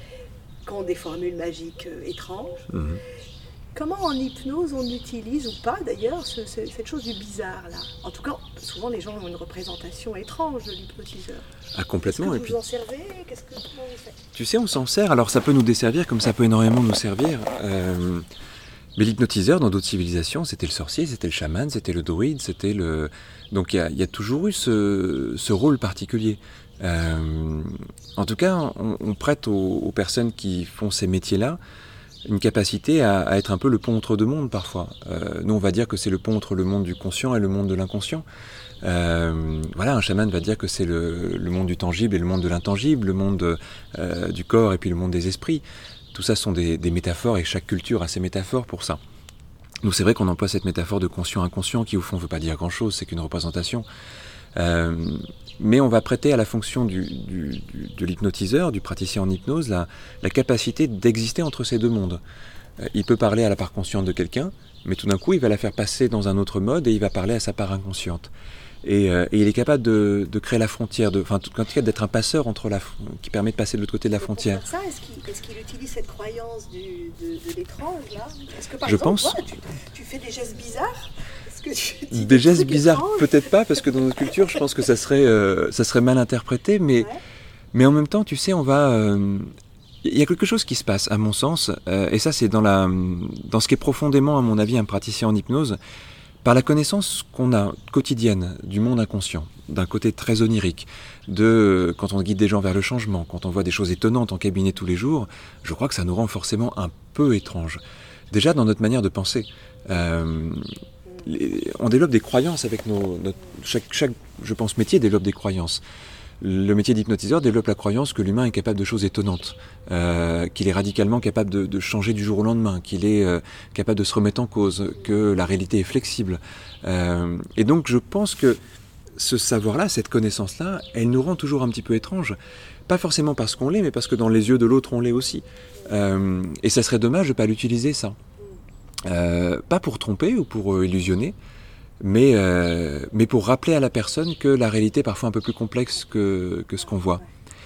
qui ont des formules magiques euh, étranges. Mhm. Comment en hypnose on utilise, ou pas d'ailleurs, ce- ce- cette chose du bizarre là? En tout cas, souvent les gens ont une représentation étrange de l'hypnotiseur. Ah, Est-ce que complètement. Et vous puis, en servez? Qu'est-ce que, comment vous faites? tu sais, on s'en sert. Alors ça peut nous desservir comme ça peut énormément nous servir. Euh, mais l'hypnotiseur, dans d'autres civilisations, c'était le sorcier, c'était le chaman, c'était le druide, c'était le... Donc il y a, il y a toujours eu ce, ce rôle particulier. Euh, en tout cas, on, on prête aux, aux personnes qui font ces métiers-là une capacité à, à être un peu le pont entre deux mondes parfois. Euh, nous, on va dire que c'est le pont entre le monde du conscient et le monde de l'inconscient. Euh, voilà, un chaman va dire que c'est le, le monde du tangible et le monde de l'intangible, le monde euh, du corps et puis le monde des esprits. Tout ça sont des, des métaphores et chaque culture a ses métaphores pour ça. Nous, c'est vrai qu'on emploie cette métaphore de conscient-inconscient qui, au fond, ne veut pas dire grand-chose, c'est qu'une représentation. Euh, mais on va prêter à la fonction du, du, du, de l'hypnotiseur, du praticien en hypnose, la, la capacité d'exister entre ces deux mondes. Euh, il peut parler à la part consciente de quelqu'un, mais tout d'un coup, il va la faire passer dans un autre mode et il va parler à sa part inconsciente. Et, euh, et il est capable de, de créer la frontière, de, enfin, en tout cas d'être un passeur entre la, qui permet de passer de l'autre côté de la Pour frontière. faire ça, est-ce qu'il, est-ce qu'il utilise cette croyance du, de, de l'étrange là? Est-ce que par Je exemple, pense. toi, tu, tu fais des gestes bizarres? Est-ce que tu dis Des gestes trucs bizarres, étranges? peut-être pas, parce que dans notre culture, je pense que ça serait, euh, ça serait mal interprété, mais, Ouais. mais en même temps, tu sais, on va... euh, il y a quelque chose qui se passe, à mon sens, euh, et ça c'est dans, la, dans ce qui est profondément, à mon avis, un praticien en hypnose, par la connaissance qu'on a quotidienne du monde inconscient, d'un côté très onirique, de quand on guide des gens vers le changement, quand on voit des choses étonnantes en cabinet tous les jours, je crois que ça nous rend forcément un peu étranges. Déjà dans notre manière de penser. Euh, les- on développe des croyances avec nos... Notre, chaque, chaque, je pense, métier développe des croyances. Le métier d'hypnotiseur développe la croyance que l'humain est capable de choses étonnantes, euh, qu'il est radicalement capable de, de changer du jour au lendemain, qu'il est euh, capable de se remettre en cause, que la réalité est flexible. Euh, et donc je pense que ce savoir-là, cette connaissance-là, elle nous rend toujours un petit peu étranges. Pas forcément parce qu'on l'est, mais parce que dans les yeux de l'autre, on l'est aussi. Euh, et ça serait dommage de ne pas l'utiliser, ça. Euh, pas pour tromper ou pour euh, illusionner, mais, euh, mais pour rappeler à la personne que la réalité est parfois un peu plus complexe que, que ce qu'on voit.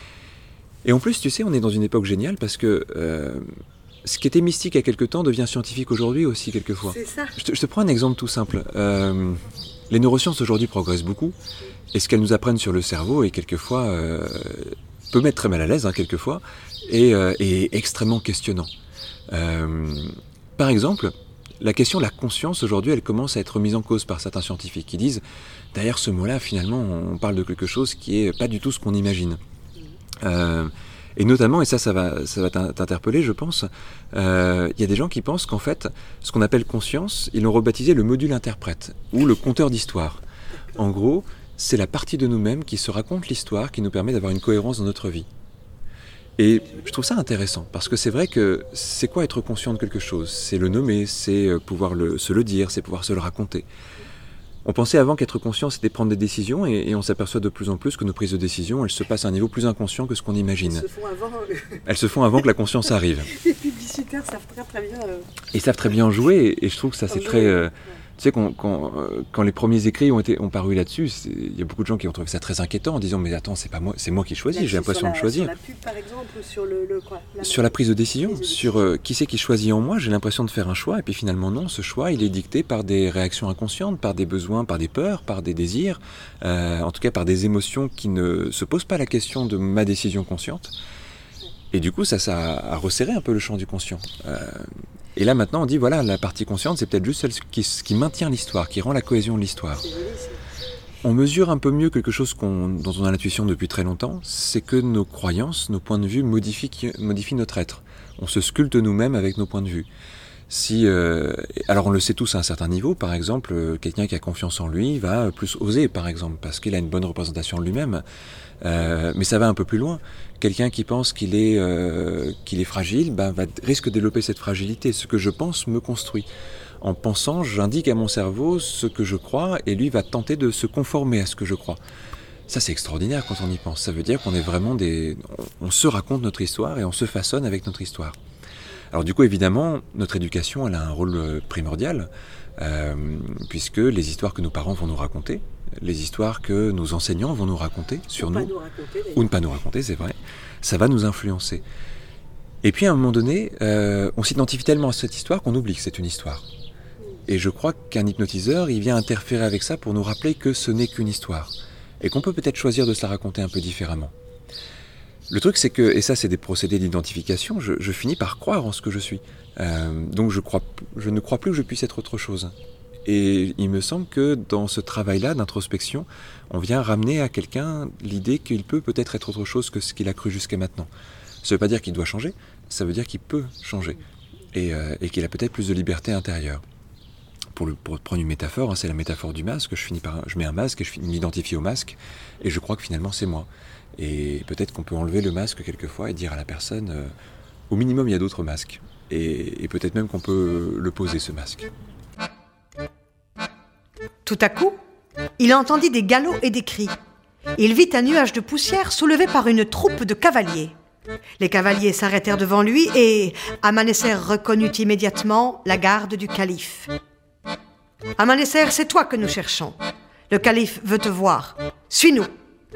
Et en plus, tu sais, on est dans une époque géniale parce que euh, ce qui était mystique il y a quelque temps devient scientifique aujourd'hui aussi, quelquefois. C'est ça. Je te, je te prends un exemple tout simple. Euh, les neurosciences aujourd'hui progressent beaucoup, et ce qu'elles nous apprennent sur le cerveau est quelquefois, euh, peut mettre très mal à l'aise, hein, quelquefois, et, euh, et extrêmement questionnant. Euh, par exemple, la question de la conscience aujourd'hui, elle commence à être mise en cause par certains scientifiques qui disent, derrière ce mot-là, finalement, on parle de quelque chose qui est pas du tout ce qu'on imagine. Euh, et notamment, et ça, ça va, ça va t'interpeller, je pense, euh, il y a des gens qui pensent qu'en fait, ce qu'on appelle conscience, ils l'ont rebaptisé le module interprète, ou le conteur d'histoire. En gros, c'est la partie de nous-mêmes qui se raconte l'histoire, qui nous permet d'avoir une cohérence dans notre vie. Et je trouve ça intéressant, parce que c'est vrai que c'est quoi être conscient de quelque chose? C'est le nommer, c'est pouvoir le, se le dire, c'est pouvoir se le raconter. On pensait avant qu'être conscient, c'était prendre des décisions, et, et on s'aperçoit de plus en plus que nos prises de décision, elles se passent à un niveau plus inconscient que ce qu'on imagine. Ils se font avant. Elles se font avant que la conscience arrive. Les publicitaires savent très très bien. Euh... Ils savent très bien jouer, et, et je trouve que ça c'est très, euh, Tu sais, quand, quand, quand les premiers écrits ont, été, ont paru là-dessus, il y a beaucoup de gens qui ont trouvé ça très inquiétant en disant « Mais attends, c'est pas moi, c'est moi qui choisis, là, j'ai l'impression la, de choisir. » Sur la pub, par exemple, ou sur le, le quoi la Sur la prise de décision, prise de sur euh, qui c'est qui choisit en moi, j'ai l'impression de faire un choix, et puis finalement non, ce choix, il est dicté par des réactions inconscientes, par des besoins, par des peurs, par des désirs, euh, en tout cas par des émotions qui ne se posent pas la question de ma décision consciente. Et du coup, ça, ça a resserré un peu le champ du conscient. Euh, Et là maintenant on dit voilà, la partie consciente c'est peut-être juste celle qui, qui maintient l'histoire, qui rend la cohésion de l'histoire. On mesure un peu mieux quelque chose qu'on, dont on a l'intuition depuis très longtemps, c'est que nos croyances, nos points de vue modifient, modifient notre être. On se sculpte nous-mêmes avec nos points de vue. Si, euh, alors on le sait tous à un certain niveau, par exemple, euh, quelqu'un qui a confiance en lui va plus oser, par exemple, parce qu'il a une bonne représentation de lui-même. Euh, mais ça va un peu plus loin. Quelqu'un qui pense qu'il est, euh, qu'il est fragile, ben, va, risque de développer cette fragilité. Ce que je pense me construit. En pensant, j'indique à mon cerveau ce que je crois, et lui va tenter de se conformer à ce que je crois. Ça, c'est extraordinaire quand on y pense. Ça veut dire qu'on est vraiment des... On se raconte notre histoire et on se façonne avec notre histoire. Alors du coup, évidemment, notre éducation, elle a un rôle primordial, euh, puisque les histoires que nos parents vont nous raconter, les histoires que nos enseignants vont nous raconter sur nous, nous raconter, ou ne pas nous raconter, c'est vrai, ça va nous influencer. Et puis à un moment donné, euh, on s'identifie tellement à cette histoire qu'on oublie que c'est une histoire. Et je crois qu'un hypnotiseur, il vient interférer avec ça pour nous rappeler que ce n'est qu'une histoire, et qu'on peut peut-être choisir de se la raconter un peu différemment. Le truc, c'est que, et ça c'est des procédés d'identification, je, je finis par croire en ce que je suis. Euh, donc je, crois, je ne crois plus que je puisse être autre chose. Et il me semble que dans ce travail-là d'introspection, on vient ramener à quelqu'un l'idée qu'il peut peut-être être autre chose que ce qu'il a cru jusqu'à maintenant. Ça ne veut pas dire qu'il doit changer, ça veut dire qu'il peut changer. Et, euh, et qu'il a peut-être plus de liberté intérieure. Pour, le, pour prendre une métaphore, hein, c'est la métaphore du masque, je, finis par, je mets un masque et je m'identifie au masque, et je crois que finalement c'est moi. Et peut-être qu'on peut enlever le masque quelquefois et dire à la personne, euh, au minimum il y a d'autres masques. Et, et peut-être même qu'on peut le poser, ce masque. Tout à coup, il entendit des galops et des cris. Il vit un nuage de poussière soulevé par une troupe de cavaliers. Les cavaliers s'arrêtèrent devant lui et Amanecer reconnut immédiatement la garde du calife. « Amanecer, c'est toi que nous cherchons. Le calife veut te voir. Suis-nous. »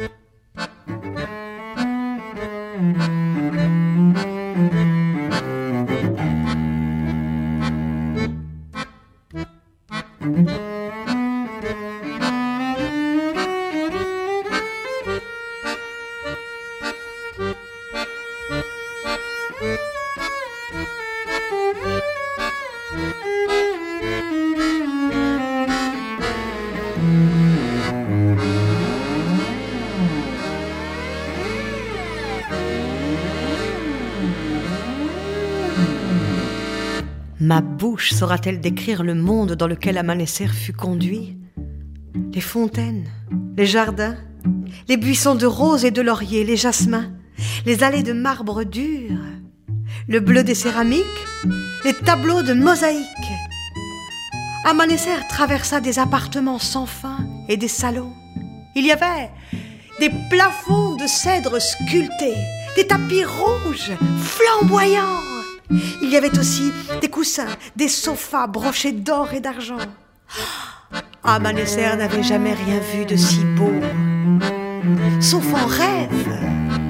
Ma bouche saura-t-elle décrire le monde dans lequel Amanecer fut conduit ? Les fontaines, les jardins, les buissons de roses et de lauriers, les jasmins, les allées de marbre dur, le bleu des céramiques, les tableaux de mosaïques. Amanecer traversa des appartements sans fin et des salons. Il y avait des plafonds de cèdre sculptés, des tapis rouges flamboyants. Il y avait aussi des coussins, des sofas brochés d'or et d'argent. Amanecer n'avait jamais rien vu de si beau, sauf en rêve.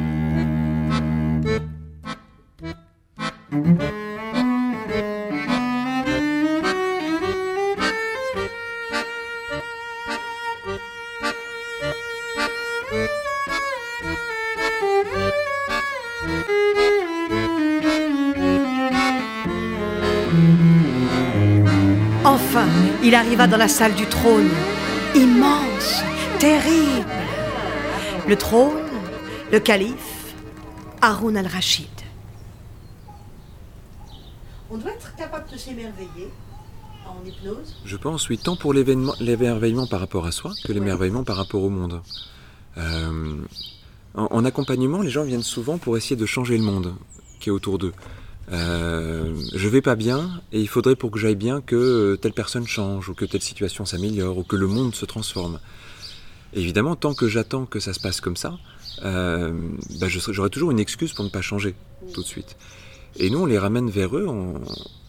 Enfin, il arriva dans la salle du trône, immense, terrible. Le trône, le calife, Haroun al-Rachid. On doit être capable de s'émerveiller en hypnose. Je pense, oui, tant pour l'émerveillement par rapport à soi que l'émerveillement par rapport au monde. Euh, en, en accompagnement, les gens viennent souvent pour essayer de changer le monde qui est autour d'eux. Euh, je vais pas bien et il faudrait pour que j'aille bien que telle personne change ou que telle situation s'améliore ou que le monde se transforme. Et évidemment, tant que j'attends que ça se passe comme ça, euh, bah je serai, j'aurai toujours une excuse pour ne pas changer tout de suite. Et nous, on les ramène vers eux en,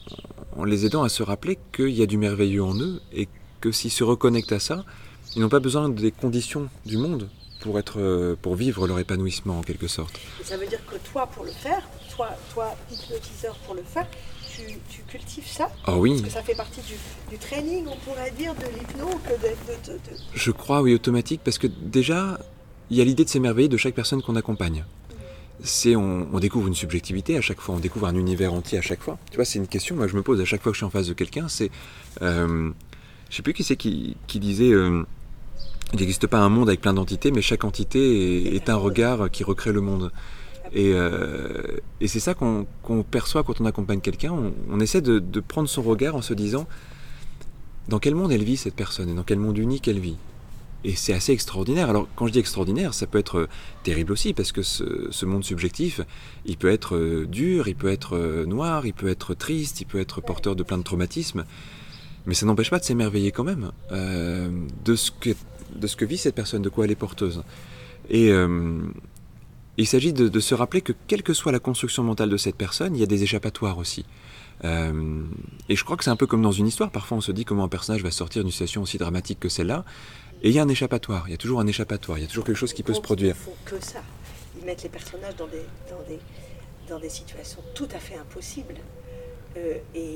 en les aidant à se rappeler qu'il y a du merveilleux en eux et que s'ils se reconnectent à ça, ils n'ont pas besoin des conditions du monde pour, être, pour vivre leur épanouissement en quelque sorte. Et ça veut dire que toi, pour le faire, toi, toi hypnotiseur pour le faire, tu, tu cultives ça? Ah oui. Parce que ça fait partie du, du training, on pourrait dire, de l'hypno que de, de, de, de... Je crois, oui, automatique, parce que déjà, il y a l'idée de s'émerveiller de chaque personne qu'on accompagne. C'est, on, on découvre une subjectivité à chaque fois, on découvre un univers entier à chaque fois. Tu vois, c'est une question, moi je me pose à chaque fois que je suis en face de quelqu'un, c'est... Euh, je sais plus qui c'est qui, qui disait... Euh, il n'existe pas un monde avec plein d'entités, mais chaque entité est, est un regard qui recrée le monde. Et, euh, et c'est ça qu'on, qu'on perçoit quand on accompagne quelqu'un. On, on essaie de, de prendre son regard en se disant dans quel monde elle vit cette personne et dans quel monde unique elle vit. Et c'est assez extraordinaire. Alors quand je dis extraordinaire, ça peut être terrible aussi parce que ce, ce monde subjectif, il peut être dur, il peut être noir, il peut être triste, il peut être porteur de plein de traumatismes. Mais ça n'empêche pas de s'émerveiller quand même euh, de, ce que, de ce que vit cette personne, de quoi elle est porteuse. Et... Euh, Il s'agit de, de se rappeler que quelle que soit la construction mentale de cette personne, il y a des échappatoires aussi. Euh, et je crois que c'est un peu comme dans une histoire. Parfois on se dit comment un personnage va sortir d'une situation aussi dramatique que celle-là. Et il y a un échappatoire, il y a toujours un échappatoire, il y a toujours quelque chose qui peut se produire. Ils font que ça. Ils mettent les personnages dans des, dans des, dans des situations tout à fait impossibles. Euh, et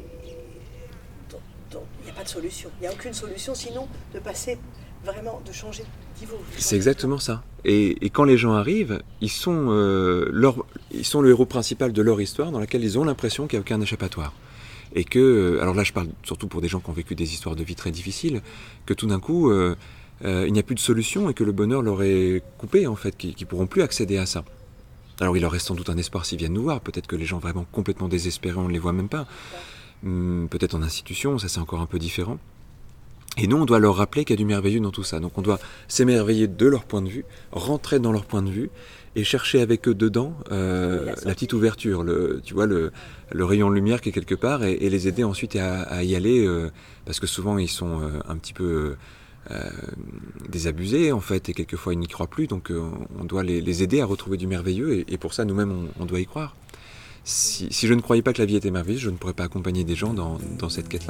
donc il n'y a pas de solution. Il n'y a aucune solution sinon de passer vraiment, de changer de niveau. C'est exactement ça. Et, et quand les gens arrivent, ils sont, euh, leur, ils sont le héros principal de leur histoire dans laquelle ils ont l'impression qu'il n'y a aucun échappatoire. Et que, alors là je parle surtout pour des gens qui ont vécu des histoires de vie très difficiles, que tout d'un coup euh, euh, il n'y a plus de solution et que le bonheur leur est coupé en fait, qu'ils ne pourront plus accéder à ça. Alors il leur reste sans doute un espoir s'ils viennent nous voir, peut-être que les gens vraiment complètement désespérés on ne les voit même pas, hum, peut-être en institution, ça c'est encore un peu différent. Et nous, on doit leur rappeler qu'il y a du merveilleux dans tout ça. Donc on doit s'émerveiller de leur point de vue, rentrer dans leur point de vue et chercher avec eux dedans euh, la, la petite ouverture, le, tu vois, le, le rayon de lumière qui est quelque part et, et les aider ensuite à, à y aller euh, parce que souvent ils sont euh, un petit peu euh, désabusés en fait et quelquefois ils n'y croient plus. Donc euh, on doit les, les aider à retrouver du merveilleux et, et pour ça nous-mêmes on, on doit y croire. Si, si je ne croyais pas que la vie était merveilleuse, je ne pourrais pas accompagner des gens dans, dans cette quête-là.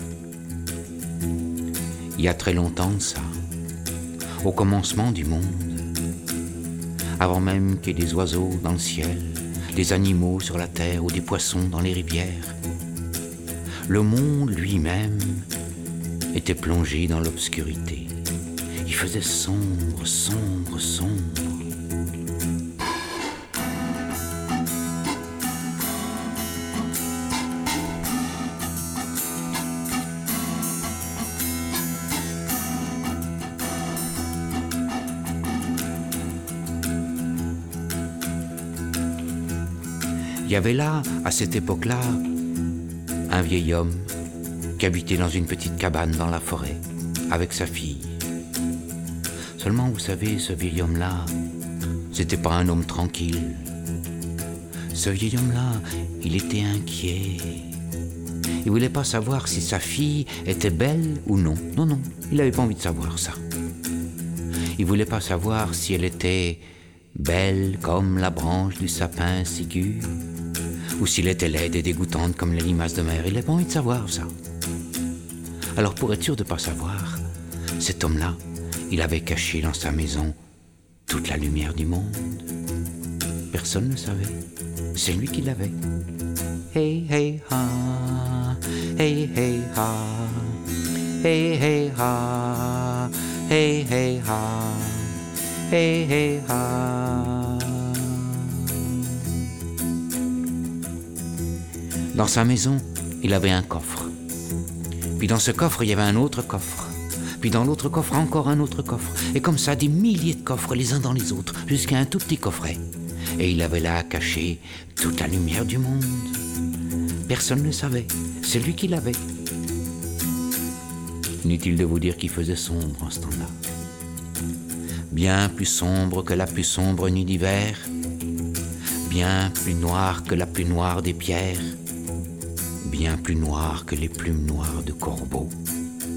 Il y a très longtemps de ça, au commencement du monde, avant même qu'il y ait des oiseaux dans le ciel, des animaux sur la terre ou des poissons dans les rivières, le monde lui-même était plongé dans l'obscurité. Il faisait sombre, sombre, sombre. Il y avait là, à cette époque-là, un vieil homme qui habitait dans une petite cabane dans la forêt, avec sa fille. Seulement, vous savez, ce vieil homme-là, c'était pas un homme tranquille. Ce vieil homme-là, il était inquiet. Il voulait pas savoir si sa fille était belle ou non. Non, non, il avait pas envie de savoir ça. Il voulait pas savoir si elle était belle comme la branche du sapin sigur, ou s'il était laide et dégoûtante comme les limaces de mer. Il n'avait pas envie de savoir ça. Alors pour être sûr de ne pas savoir, cet homme-là, il avait caché dans sa maison toute la lumière du monde. Personne ne savait. C'est lui qui l'avait. Hey, hey, ha. Hey, hey, ha. Hey, hey, ha. Hey, hey, ha. Hey, hey, ha. Dans sa maison, il avait un coffre. Puis dans ce coffre, il y avait un autre coffre. Puis dans l'autre coffre, encore un autre coffre. Et comme ça, des milliers de coffres les uns dans les autres, jusqu'à un tout petit coffret. Et il avait là caché toute la lumière du monde. Personne ne savait. C'est lui qui l'avait. Inutile de vous dire qu'il faisait sombre en ce temps-là. Bien plus sombre que la plus sombre nuit d'hiver, bien plus noire que la plus noire des pierres, bien plus noire que les plumes noires de Corbeau.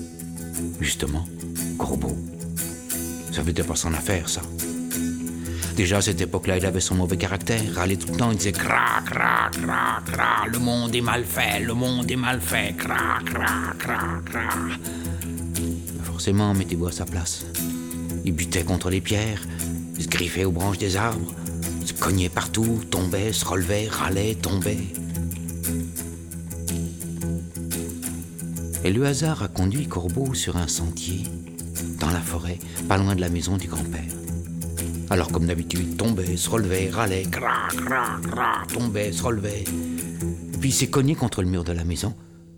Justement, Corbeau, ça veut dire pas son affaire, ça. Déjà, à cette époque-là, il avait son mauvais caractère. Râlait tout le temps, il disait « Cra, cra, cra, cra, le monde est mal fait, le monde est mal fait, cra, cra, cra, cra. » Forcément, mettez-vous à sa place. Il butait contre les pierres, il se griffait aux branches des arbres, se cognait partout, tombait, se relevait, râlait, tombait. Et le hasard a conduit Corbeau sur un sentier, dans la forêt, pas loin de la maison du grand-père. Alors, comme d'habitude, il tombait, se relevait, râlait, cra, cra, cra, tombait, se relevait. Et puis il s'est cogné contre le mur de la maison.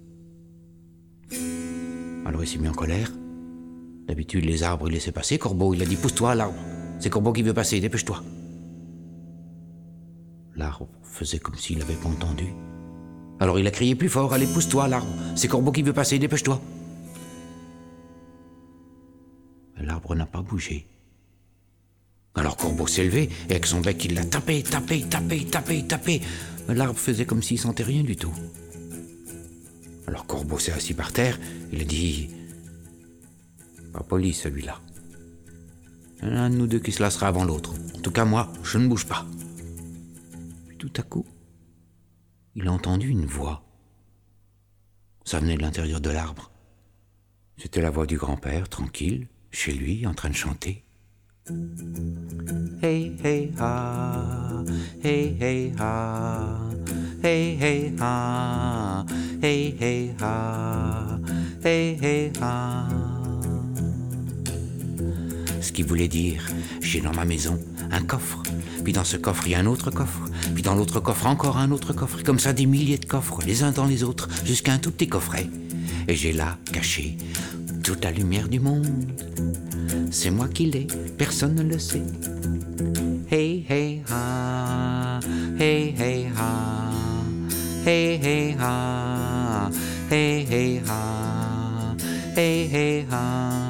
Alors il s'est mis en colère. D'habitude, les arbres, il laissait passer. Corbeau, il a dit « Pousse-toi, l'arbre. C'est Corbeau qui veut passer, dépêche-toi. » L'arbre faisait comme s'il n'avait pas entendu. Alors il a crié plus fort « Allez, pousse-toi, l'arbre. C'est Corbeau qui veut passer, dépêche-toi. » L'arbre n'a pas bougé. Alors Corbeau s'est levé, et avec son bec, il l'a tapé, tapé, tapé, tapé, tapé. Mais l'arbre faisait comme s'il sentait rien du tout. Alors Corbeau s'est assis par terre, il a dit « Pas poli, celui-là. Il y en a un de nous deux qui se lassera avant l'autre. En tout cas, moi, je ne bouge pas. » Puis tout à coup, il a entendu une voix. Ça venait de l'intérieur de l'arbre. C'était la voix du grand-père, tranquille, chez lui, en train de chanter. Hey, hey, ha, hey, hey, ha, hey, hey, ha, hey, hey, ha, hey, hey, ha. Ce qui voulait dire, j'ai dans ma maison un coffre, puis dans ce coffre il y a un autre coffre, puis dans l'autre coffre encore un autre coffre, comme ça des milliers de coffres, les uns dans les autres, jusqu'à un tout petit coffret. Et j'ai là, caché, toute la lumière du monde. C'est moi qui l'ai, personne ne le sait. Hey, hey, ha, hey, hey, ha, hey, hey, ha, hey, hey, ha, hey, hey, ha.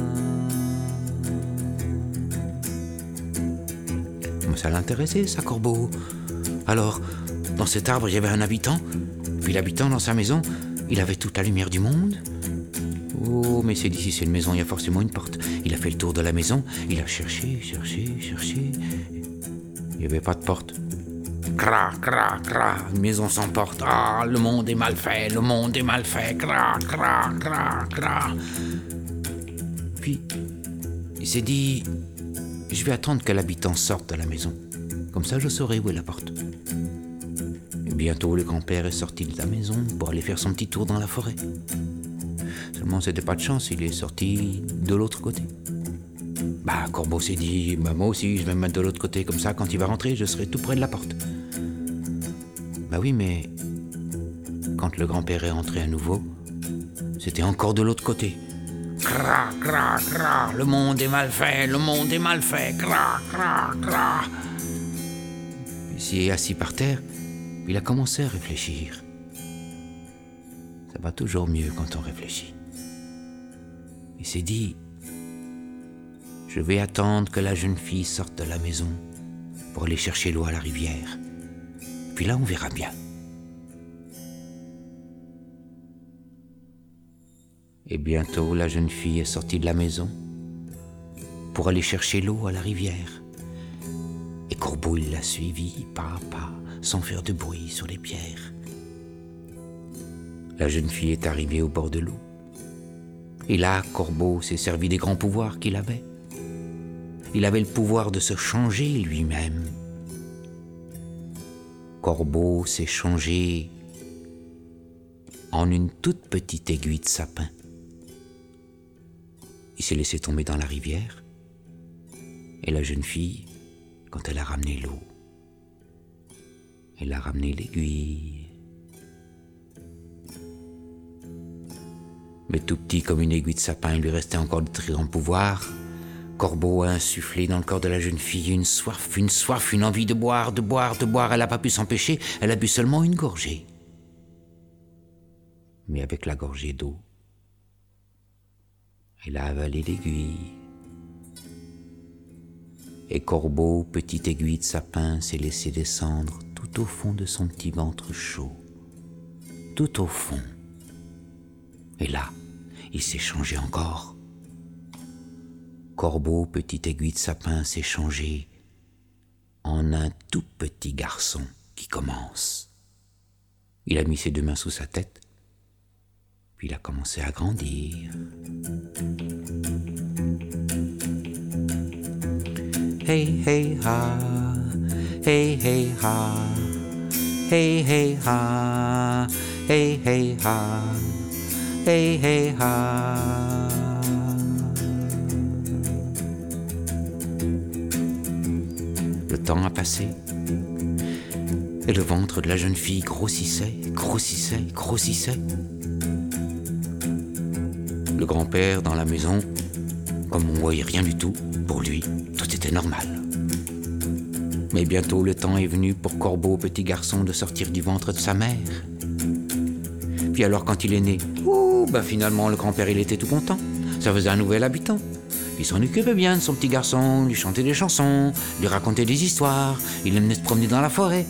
Ça l'intéressait, ça, Corbeau. Alors, dans cet arbre, il y avait un habitant, puis l'habitant, dans sa maison, il avait toute la lumière du monde. Oh, mais c'est d'ici, c'est une maison, il y a forcément une porte. Il a fait le tour de la maison, il a cherché, cherché, cherché. Il n'y avait pas de porte. Cra, cra, cra, une maison sans porte. Ah, le monde est mal fait, le monde est mal fait. Cra, cra, cra, cra. Puis, il s'est dit, je vais attendre que l'habitant sorte de la maison. Comme ça, je saurai où est la porte. Et bientôt, le grand-père est sorti de la maison pour aller faire son petit tour dans la forêt. Seulement, c'était pas de chance, il est sorti de l'autre côté. Bah, Corbeau s'est dit, bah, moi aussi, je vais me mettre de l'autre côté, comme ça, quand il va rentrer, je serai tout près de la porte. Bah oui, mais quand le grand-père est rentré à nouveau, c'était encore de l'autre côté. Cra, cra, cra, le monde est mal fait, le monde est mal fait, cra, cra, cra. Il s'est assis par terre, il a commencé à réfléchir. Ça va toujours mieux quand on réfléchit. Il s'est dit, je vais attendre que la jeune fille sorte de la maison pour aller chercher l'eau à la rivière. Puis là, on verra bien. Et bientôt, la jeune fille est sortie de la maison pour aller chercher l'eau à la rivière. Et Corbeau, il l'a suivie pas à pas, sans faire de bruit sur les pierres. La jeune fille est arrivée au bord de l'eau. Et là, Corbeau s'est servi des grands pouvoirs qu'il avait. Il avait le pouvoir de se changer lui-même. Corbeau s'est changé en une toute petite aiguille de sapin. Il s'est laissé tomber dans la rivière. Et la jeune fille, quand elle a ramené l'eau, elle a ramené l'aiguille. Mais tout petit comme une aiguille de sapin, il lui restait encore de très grands pouvoirs. Corbeau a insufflé dans le corps de la jeune fille une soif, une soif, une envie de boire, de boire, de boire. Elle n'a pas pu s'empêcher, elle a bu seulement une gorgée. Mais avec la gorgée d'eau, elle a avalé l'aiguille. Et Corbeau, petite aiguille de sapin, s'est laissé descendre tout au fond de son petit ventre chaud. Tout au fond. Et là, il s'est changé encore. Corbeau, petite aiguille de sapin, s'est changé en un tout petit garçon qui commence. Il a mis ses deux mains sous sa tête, puis il a commencé à grandir. Hey, hey, ha, hey, hey, ha, hey, hey, ha, hey, hey, ha, hey, hey, ha. Le temps a passé, et le ventre de la jeune fille grossissait, grossissait, grossissait. Le grand-père dans la maison, comme on voyait rien du tout, pour lui, tout était normal. Mais bientôt le temps est venu pour Corbeau, petit garçon, de sortir du ventre de sa mère. Puis alors quand il est né, ouh, bah finalement le grand-père il était tout content, ça faisait un nouvel habitant. Il s'en occupait bien de son petit garçon, lui chantait des chansons, lui racontait des histoires, il aimait se promener dans la forêt.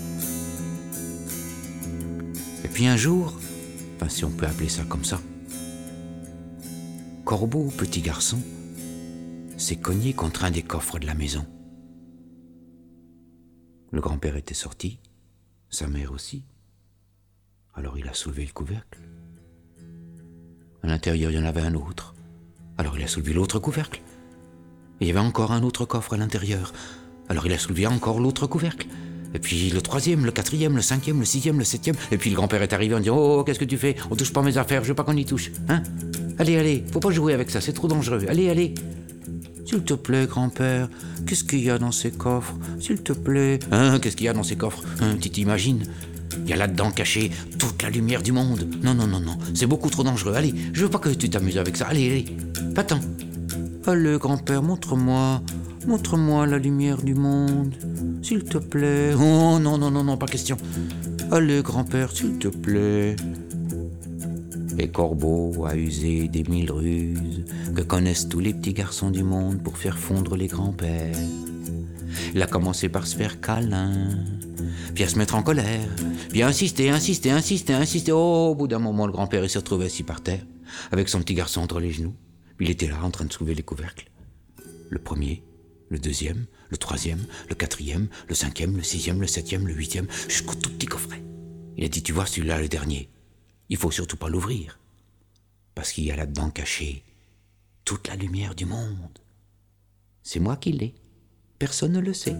Et puis un jour, enfin si on peut appeler ça comme ça, Corbeau, petit garçon, s'est cogné contre un des coffres de la maison. Le grand-père était sorti, sa mère aussi. Alors il a soulevé le couvercle. À l'intérieur, il y en avait un autre. Alors il a soulevé l'autre couvercle. Et il y avait encore un autre coffre à l'intérieur. Alors il a soulevé encore l'autre couvercle. Et puis le troisième, le quatrième, le cinquième, le sixième, le septième. Et puis le grand-père est arrivé en disant « Oh, qu'est-ce que tu fais? On touche pas mes affaires, je veux pas qu'on y touche. Hein? Allez, allez, faut pas jouer avec ça, c'est trop dangereux. Allez, allez. S'il te plaît, grand-père, qu'est-ce qu'il y a dans ces coffres? S'il te plaît. Hein, qu'est-ce qu'il y a dans ces coffres? Hein, tu t'imagines? Il y a là-dedans caché toute la lumière du monde. Non, non, non, non, c'est beaucoup trop dangereux. Allez, je veux pas que tu t'amuses avec ça. Allez, allez, va-t'en. Allez, grand-père, montre-moi, montre-moi la lumière du monde. S'il te plaît. Oh, non, non, non, non, pas question. Allez, grand-père, s'il te plaît. Et Corbeau a usé des mille ruses que connaissent tous les petits garçons du monde pour faire fondre les grands-pères. Il a commencé par se faire câlin, puis à se mettre en colère, puis à insister, insister, insister, insister. Oh, au bout d'un moment, le grand-père il s'est retrouvé assis par terre, avec son petit garçon entre les genoux. Puis il était là, en train de soulever les couvercles. Le premier, le deuxième, le troisième, le quatrième, le cinquième, le sixième, le septième, le huitième, jusqu'au tout petit coffret. Il a dit, tu vois, celui-là, le dernier, il faut surtout pas l'ouvrir, parce qu'il y a là-dedans caché toute la lumière du monde. C'est moi qui l'ai. Personne ne le sait.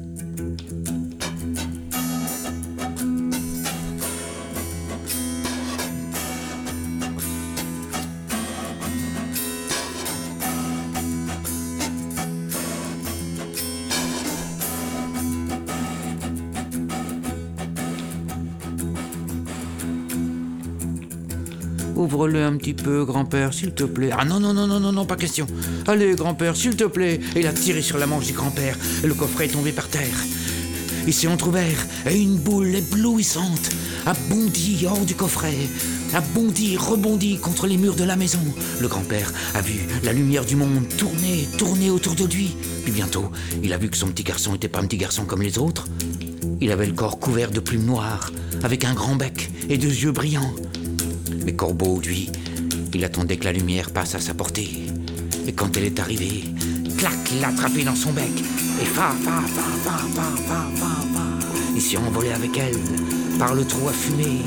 Ouvre-le un petit peu, grand-père, s'il te plaît. Ah non, non, non, non, non, non, pas question. Allez, grand-père, s'il te plaît. Et il a tiré sur la manche du grand-père. Et le coffret est tombé par terre. Il s'est entrouvert et une boule éblouissante a bondi hors du coffret, a bondi, rebondi contre les murs de la maison. Le grand-père a vu la lumière du monde tourner, tourner autour de lui. Puis bientôt, il a vu que son petit garçon n'était pas un petit garçon comme les autres. Il avait le corps couvert de plumes noires, avec un grand bec et deux yeux brillants. Mais Corbeau, lui, il attendait que la lumière passe à sa portée. Et quand elle est arrivée, clac, il l'a attrapée dans son bec. Et fa, fa, fa, fa, fa, fa, fa, fa. Il s'est envolé avec elle par le trou à fumer.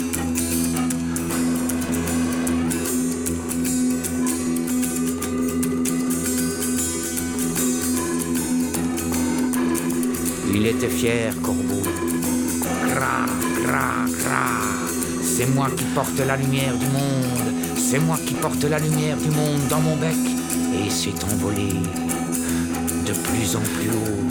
Il était fier, Corbeau. Cra, cra, cra. C'est moi qui porte la lumière du monde. C'est moi qui porte la lumière du monde dans mon bec. Et s'est envolé de plus en plus haut.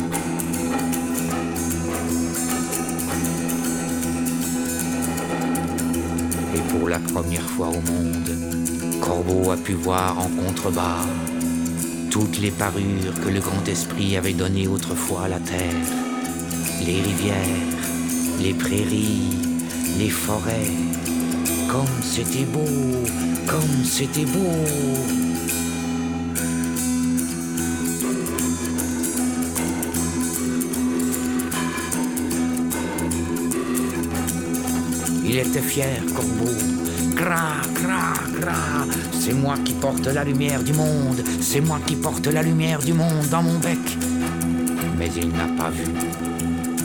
Et pour la première fois au monde, Corbeau a pu voir en contrebas toutes les parures que le grand esprit avait données autrefois à la terre. Les rivières, les prairies, les forêts. Comme c'était beau, comme c'était beau. Il était fier, Corbeau. Cra, cra, cra. C'est moi qui porte la lumière du monde. C'est moi qui porte la lumière du monde dans mon bec. Mais il n'a pas vu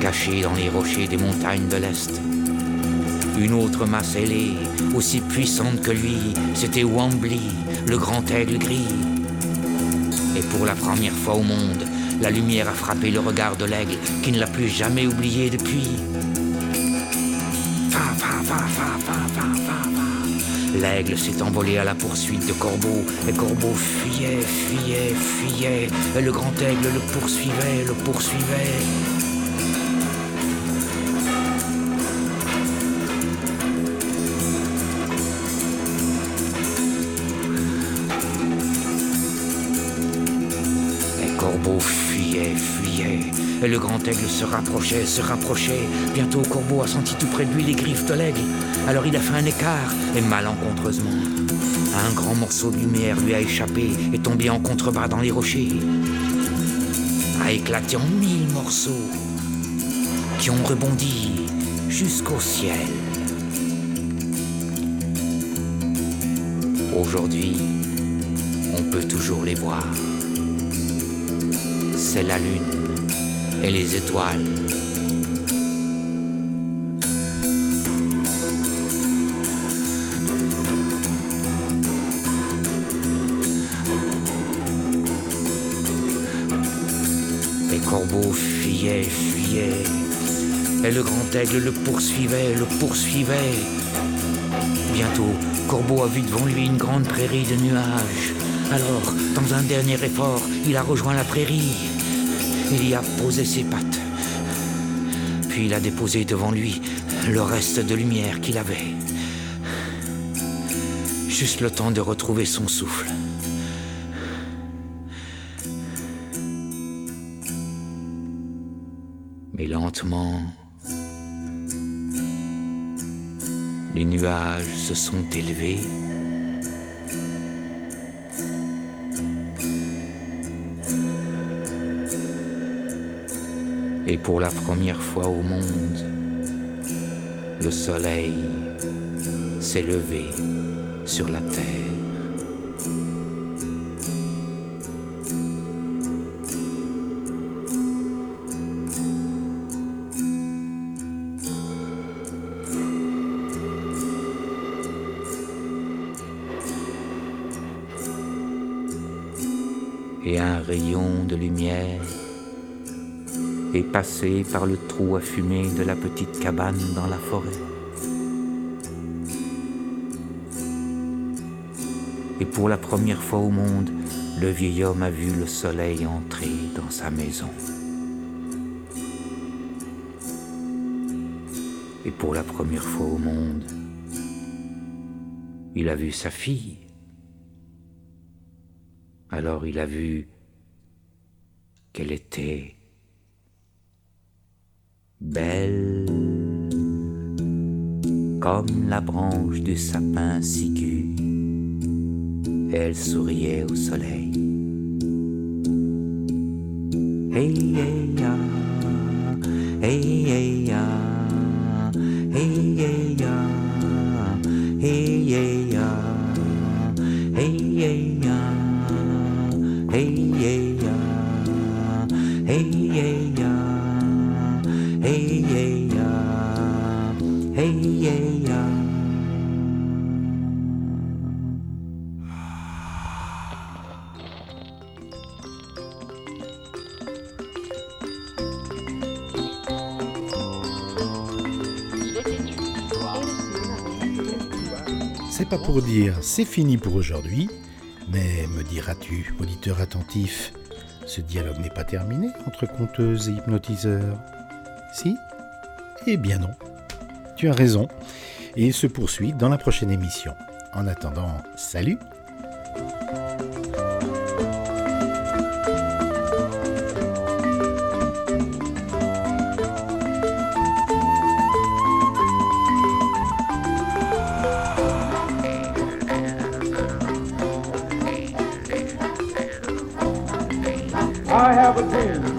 cachée dans les rochers des montagnes de l'Est. Une autre masse ailée, aussi puissante que lui, c'était Wambly, le grand aigle gris. Et pour la première fois au monde, la lumière a frappé le regard de l'aigle qui ne l'a plus jamais oublié depuis. Fa, fa, fa, fa, fa, fa, fa, fa. L'aigle s'est envolé à la poursuite de Corbeau, et Corbeau fuyait, fuyait, fuyait, et le grand aigle le poursuivait, le poursuivait. Corbeau fuyait, fuyait, et le grand aigle se rapprochait, se rapprochait. Bientôt, Corbeau a senti tout près de lui les griffes de l'aigle. Alors il a fait un écart, et malencontreusement, un grand morceau de lumière lui a échappé et tombé en contrebas dans les rochers. A éclaté en mille morceaux qui ont rebondi jusqu'au ciel. Aujourd'hui, on peut toujours les voir. C'est la lune et les étoiles. Et Corbeau fuyait, fuyait, et le grand aigle le poursuivait, le poursuivait. Bientôt, Corbeau a vu devant lui une grande prairie de nuages. Alors, dans un dernier effort, il a rejoint la prairie. Il y a posé ses pattes. Puis il a déposé devant lui le reste de lumière qu'il avait. Juste le temps de retrouver son souffle. Mais lentement, les nuages se sont élevés. Et pour la première fois au monde, le soleil s'est levé sur la terre. Et un rayon de lumière est passé par le trou à fumer de la petite cabane dans la forêt. Et pour la première fois au monde, le vieil homme a vu le soleil entrer dans sa maison. Et pour la première fois au monde, il a vu sa fille. Alors il a vu qu'elle était belle comme la branche du sapin cigu, et elle souriait au soleil. Hey, hey, ya, hey, hey, ya, hey, hey, ya, hey, hey, ya, hey, hey, ya, hey, hey, ya, hey, hey, ya. Hey, hey, ya, hey, hey, ya. C'est pas pour dire c'est fini pour aujourd'hui, mais me diras-tu, auditeur attentif, ce dialogue n'est pas terminé entre conteuse et hypnotiseur. Si ? Eh bien non. Tu as raison. Et il se poursuit dans la prochaine émission. En attendant, salut ! I have a dream.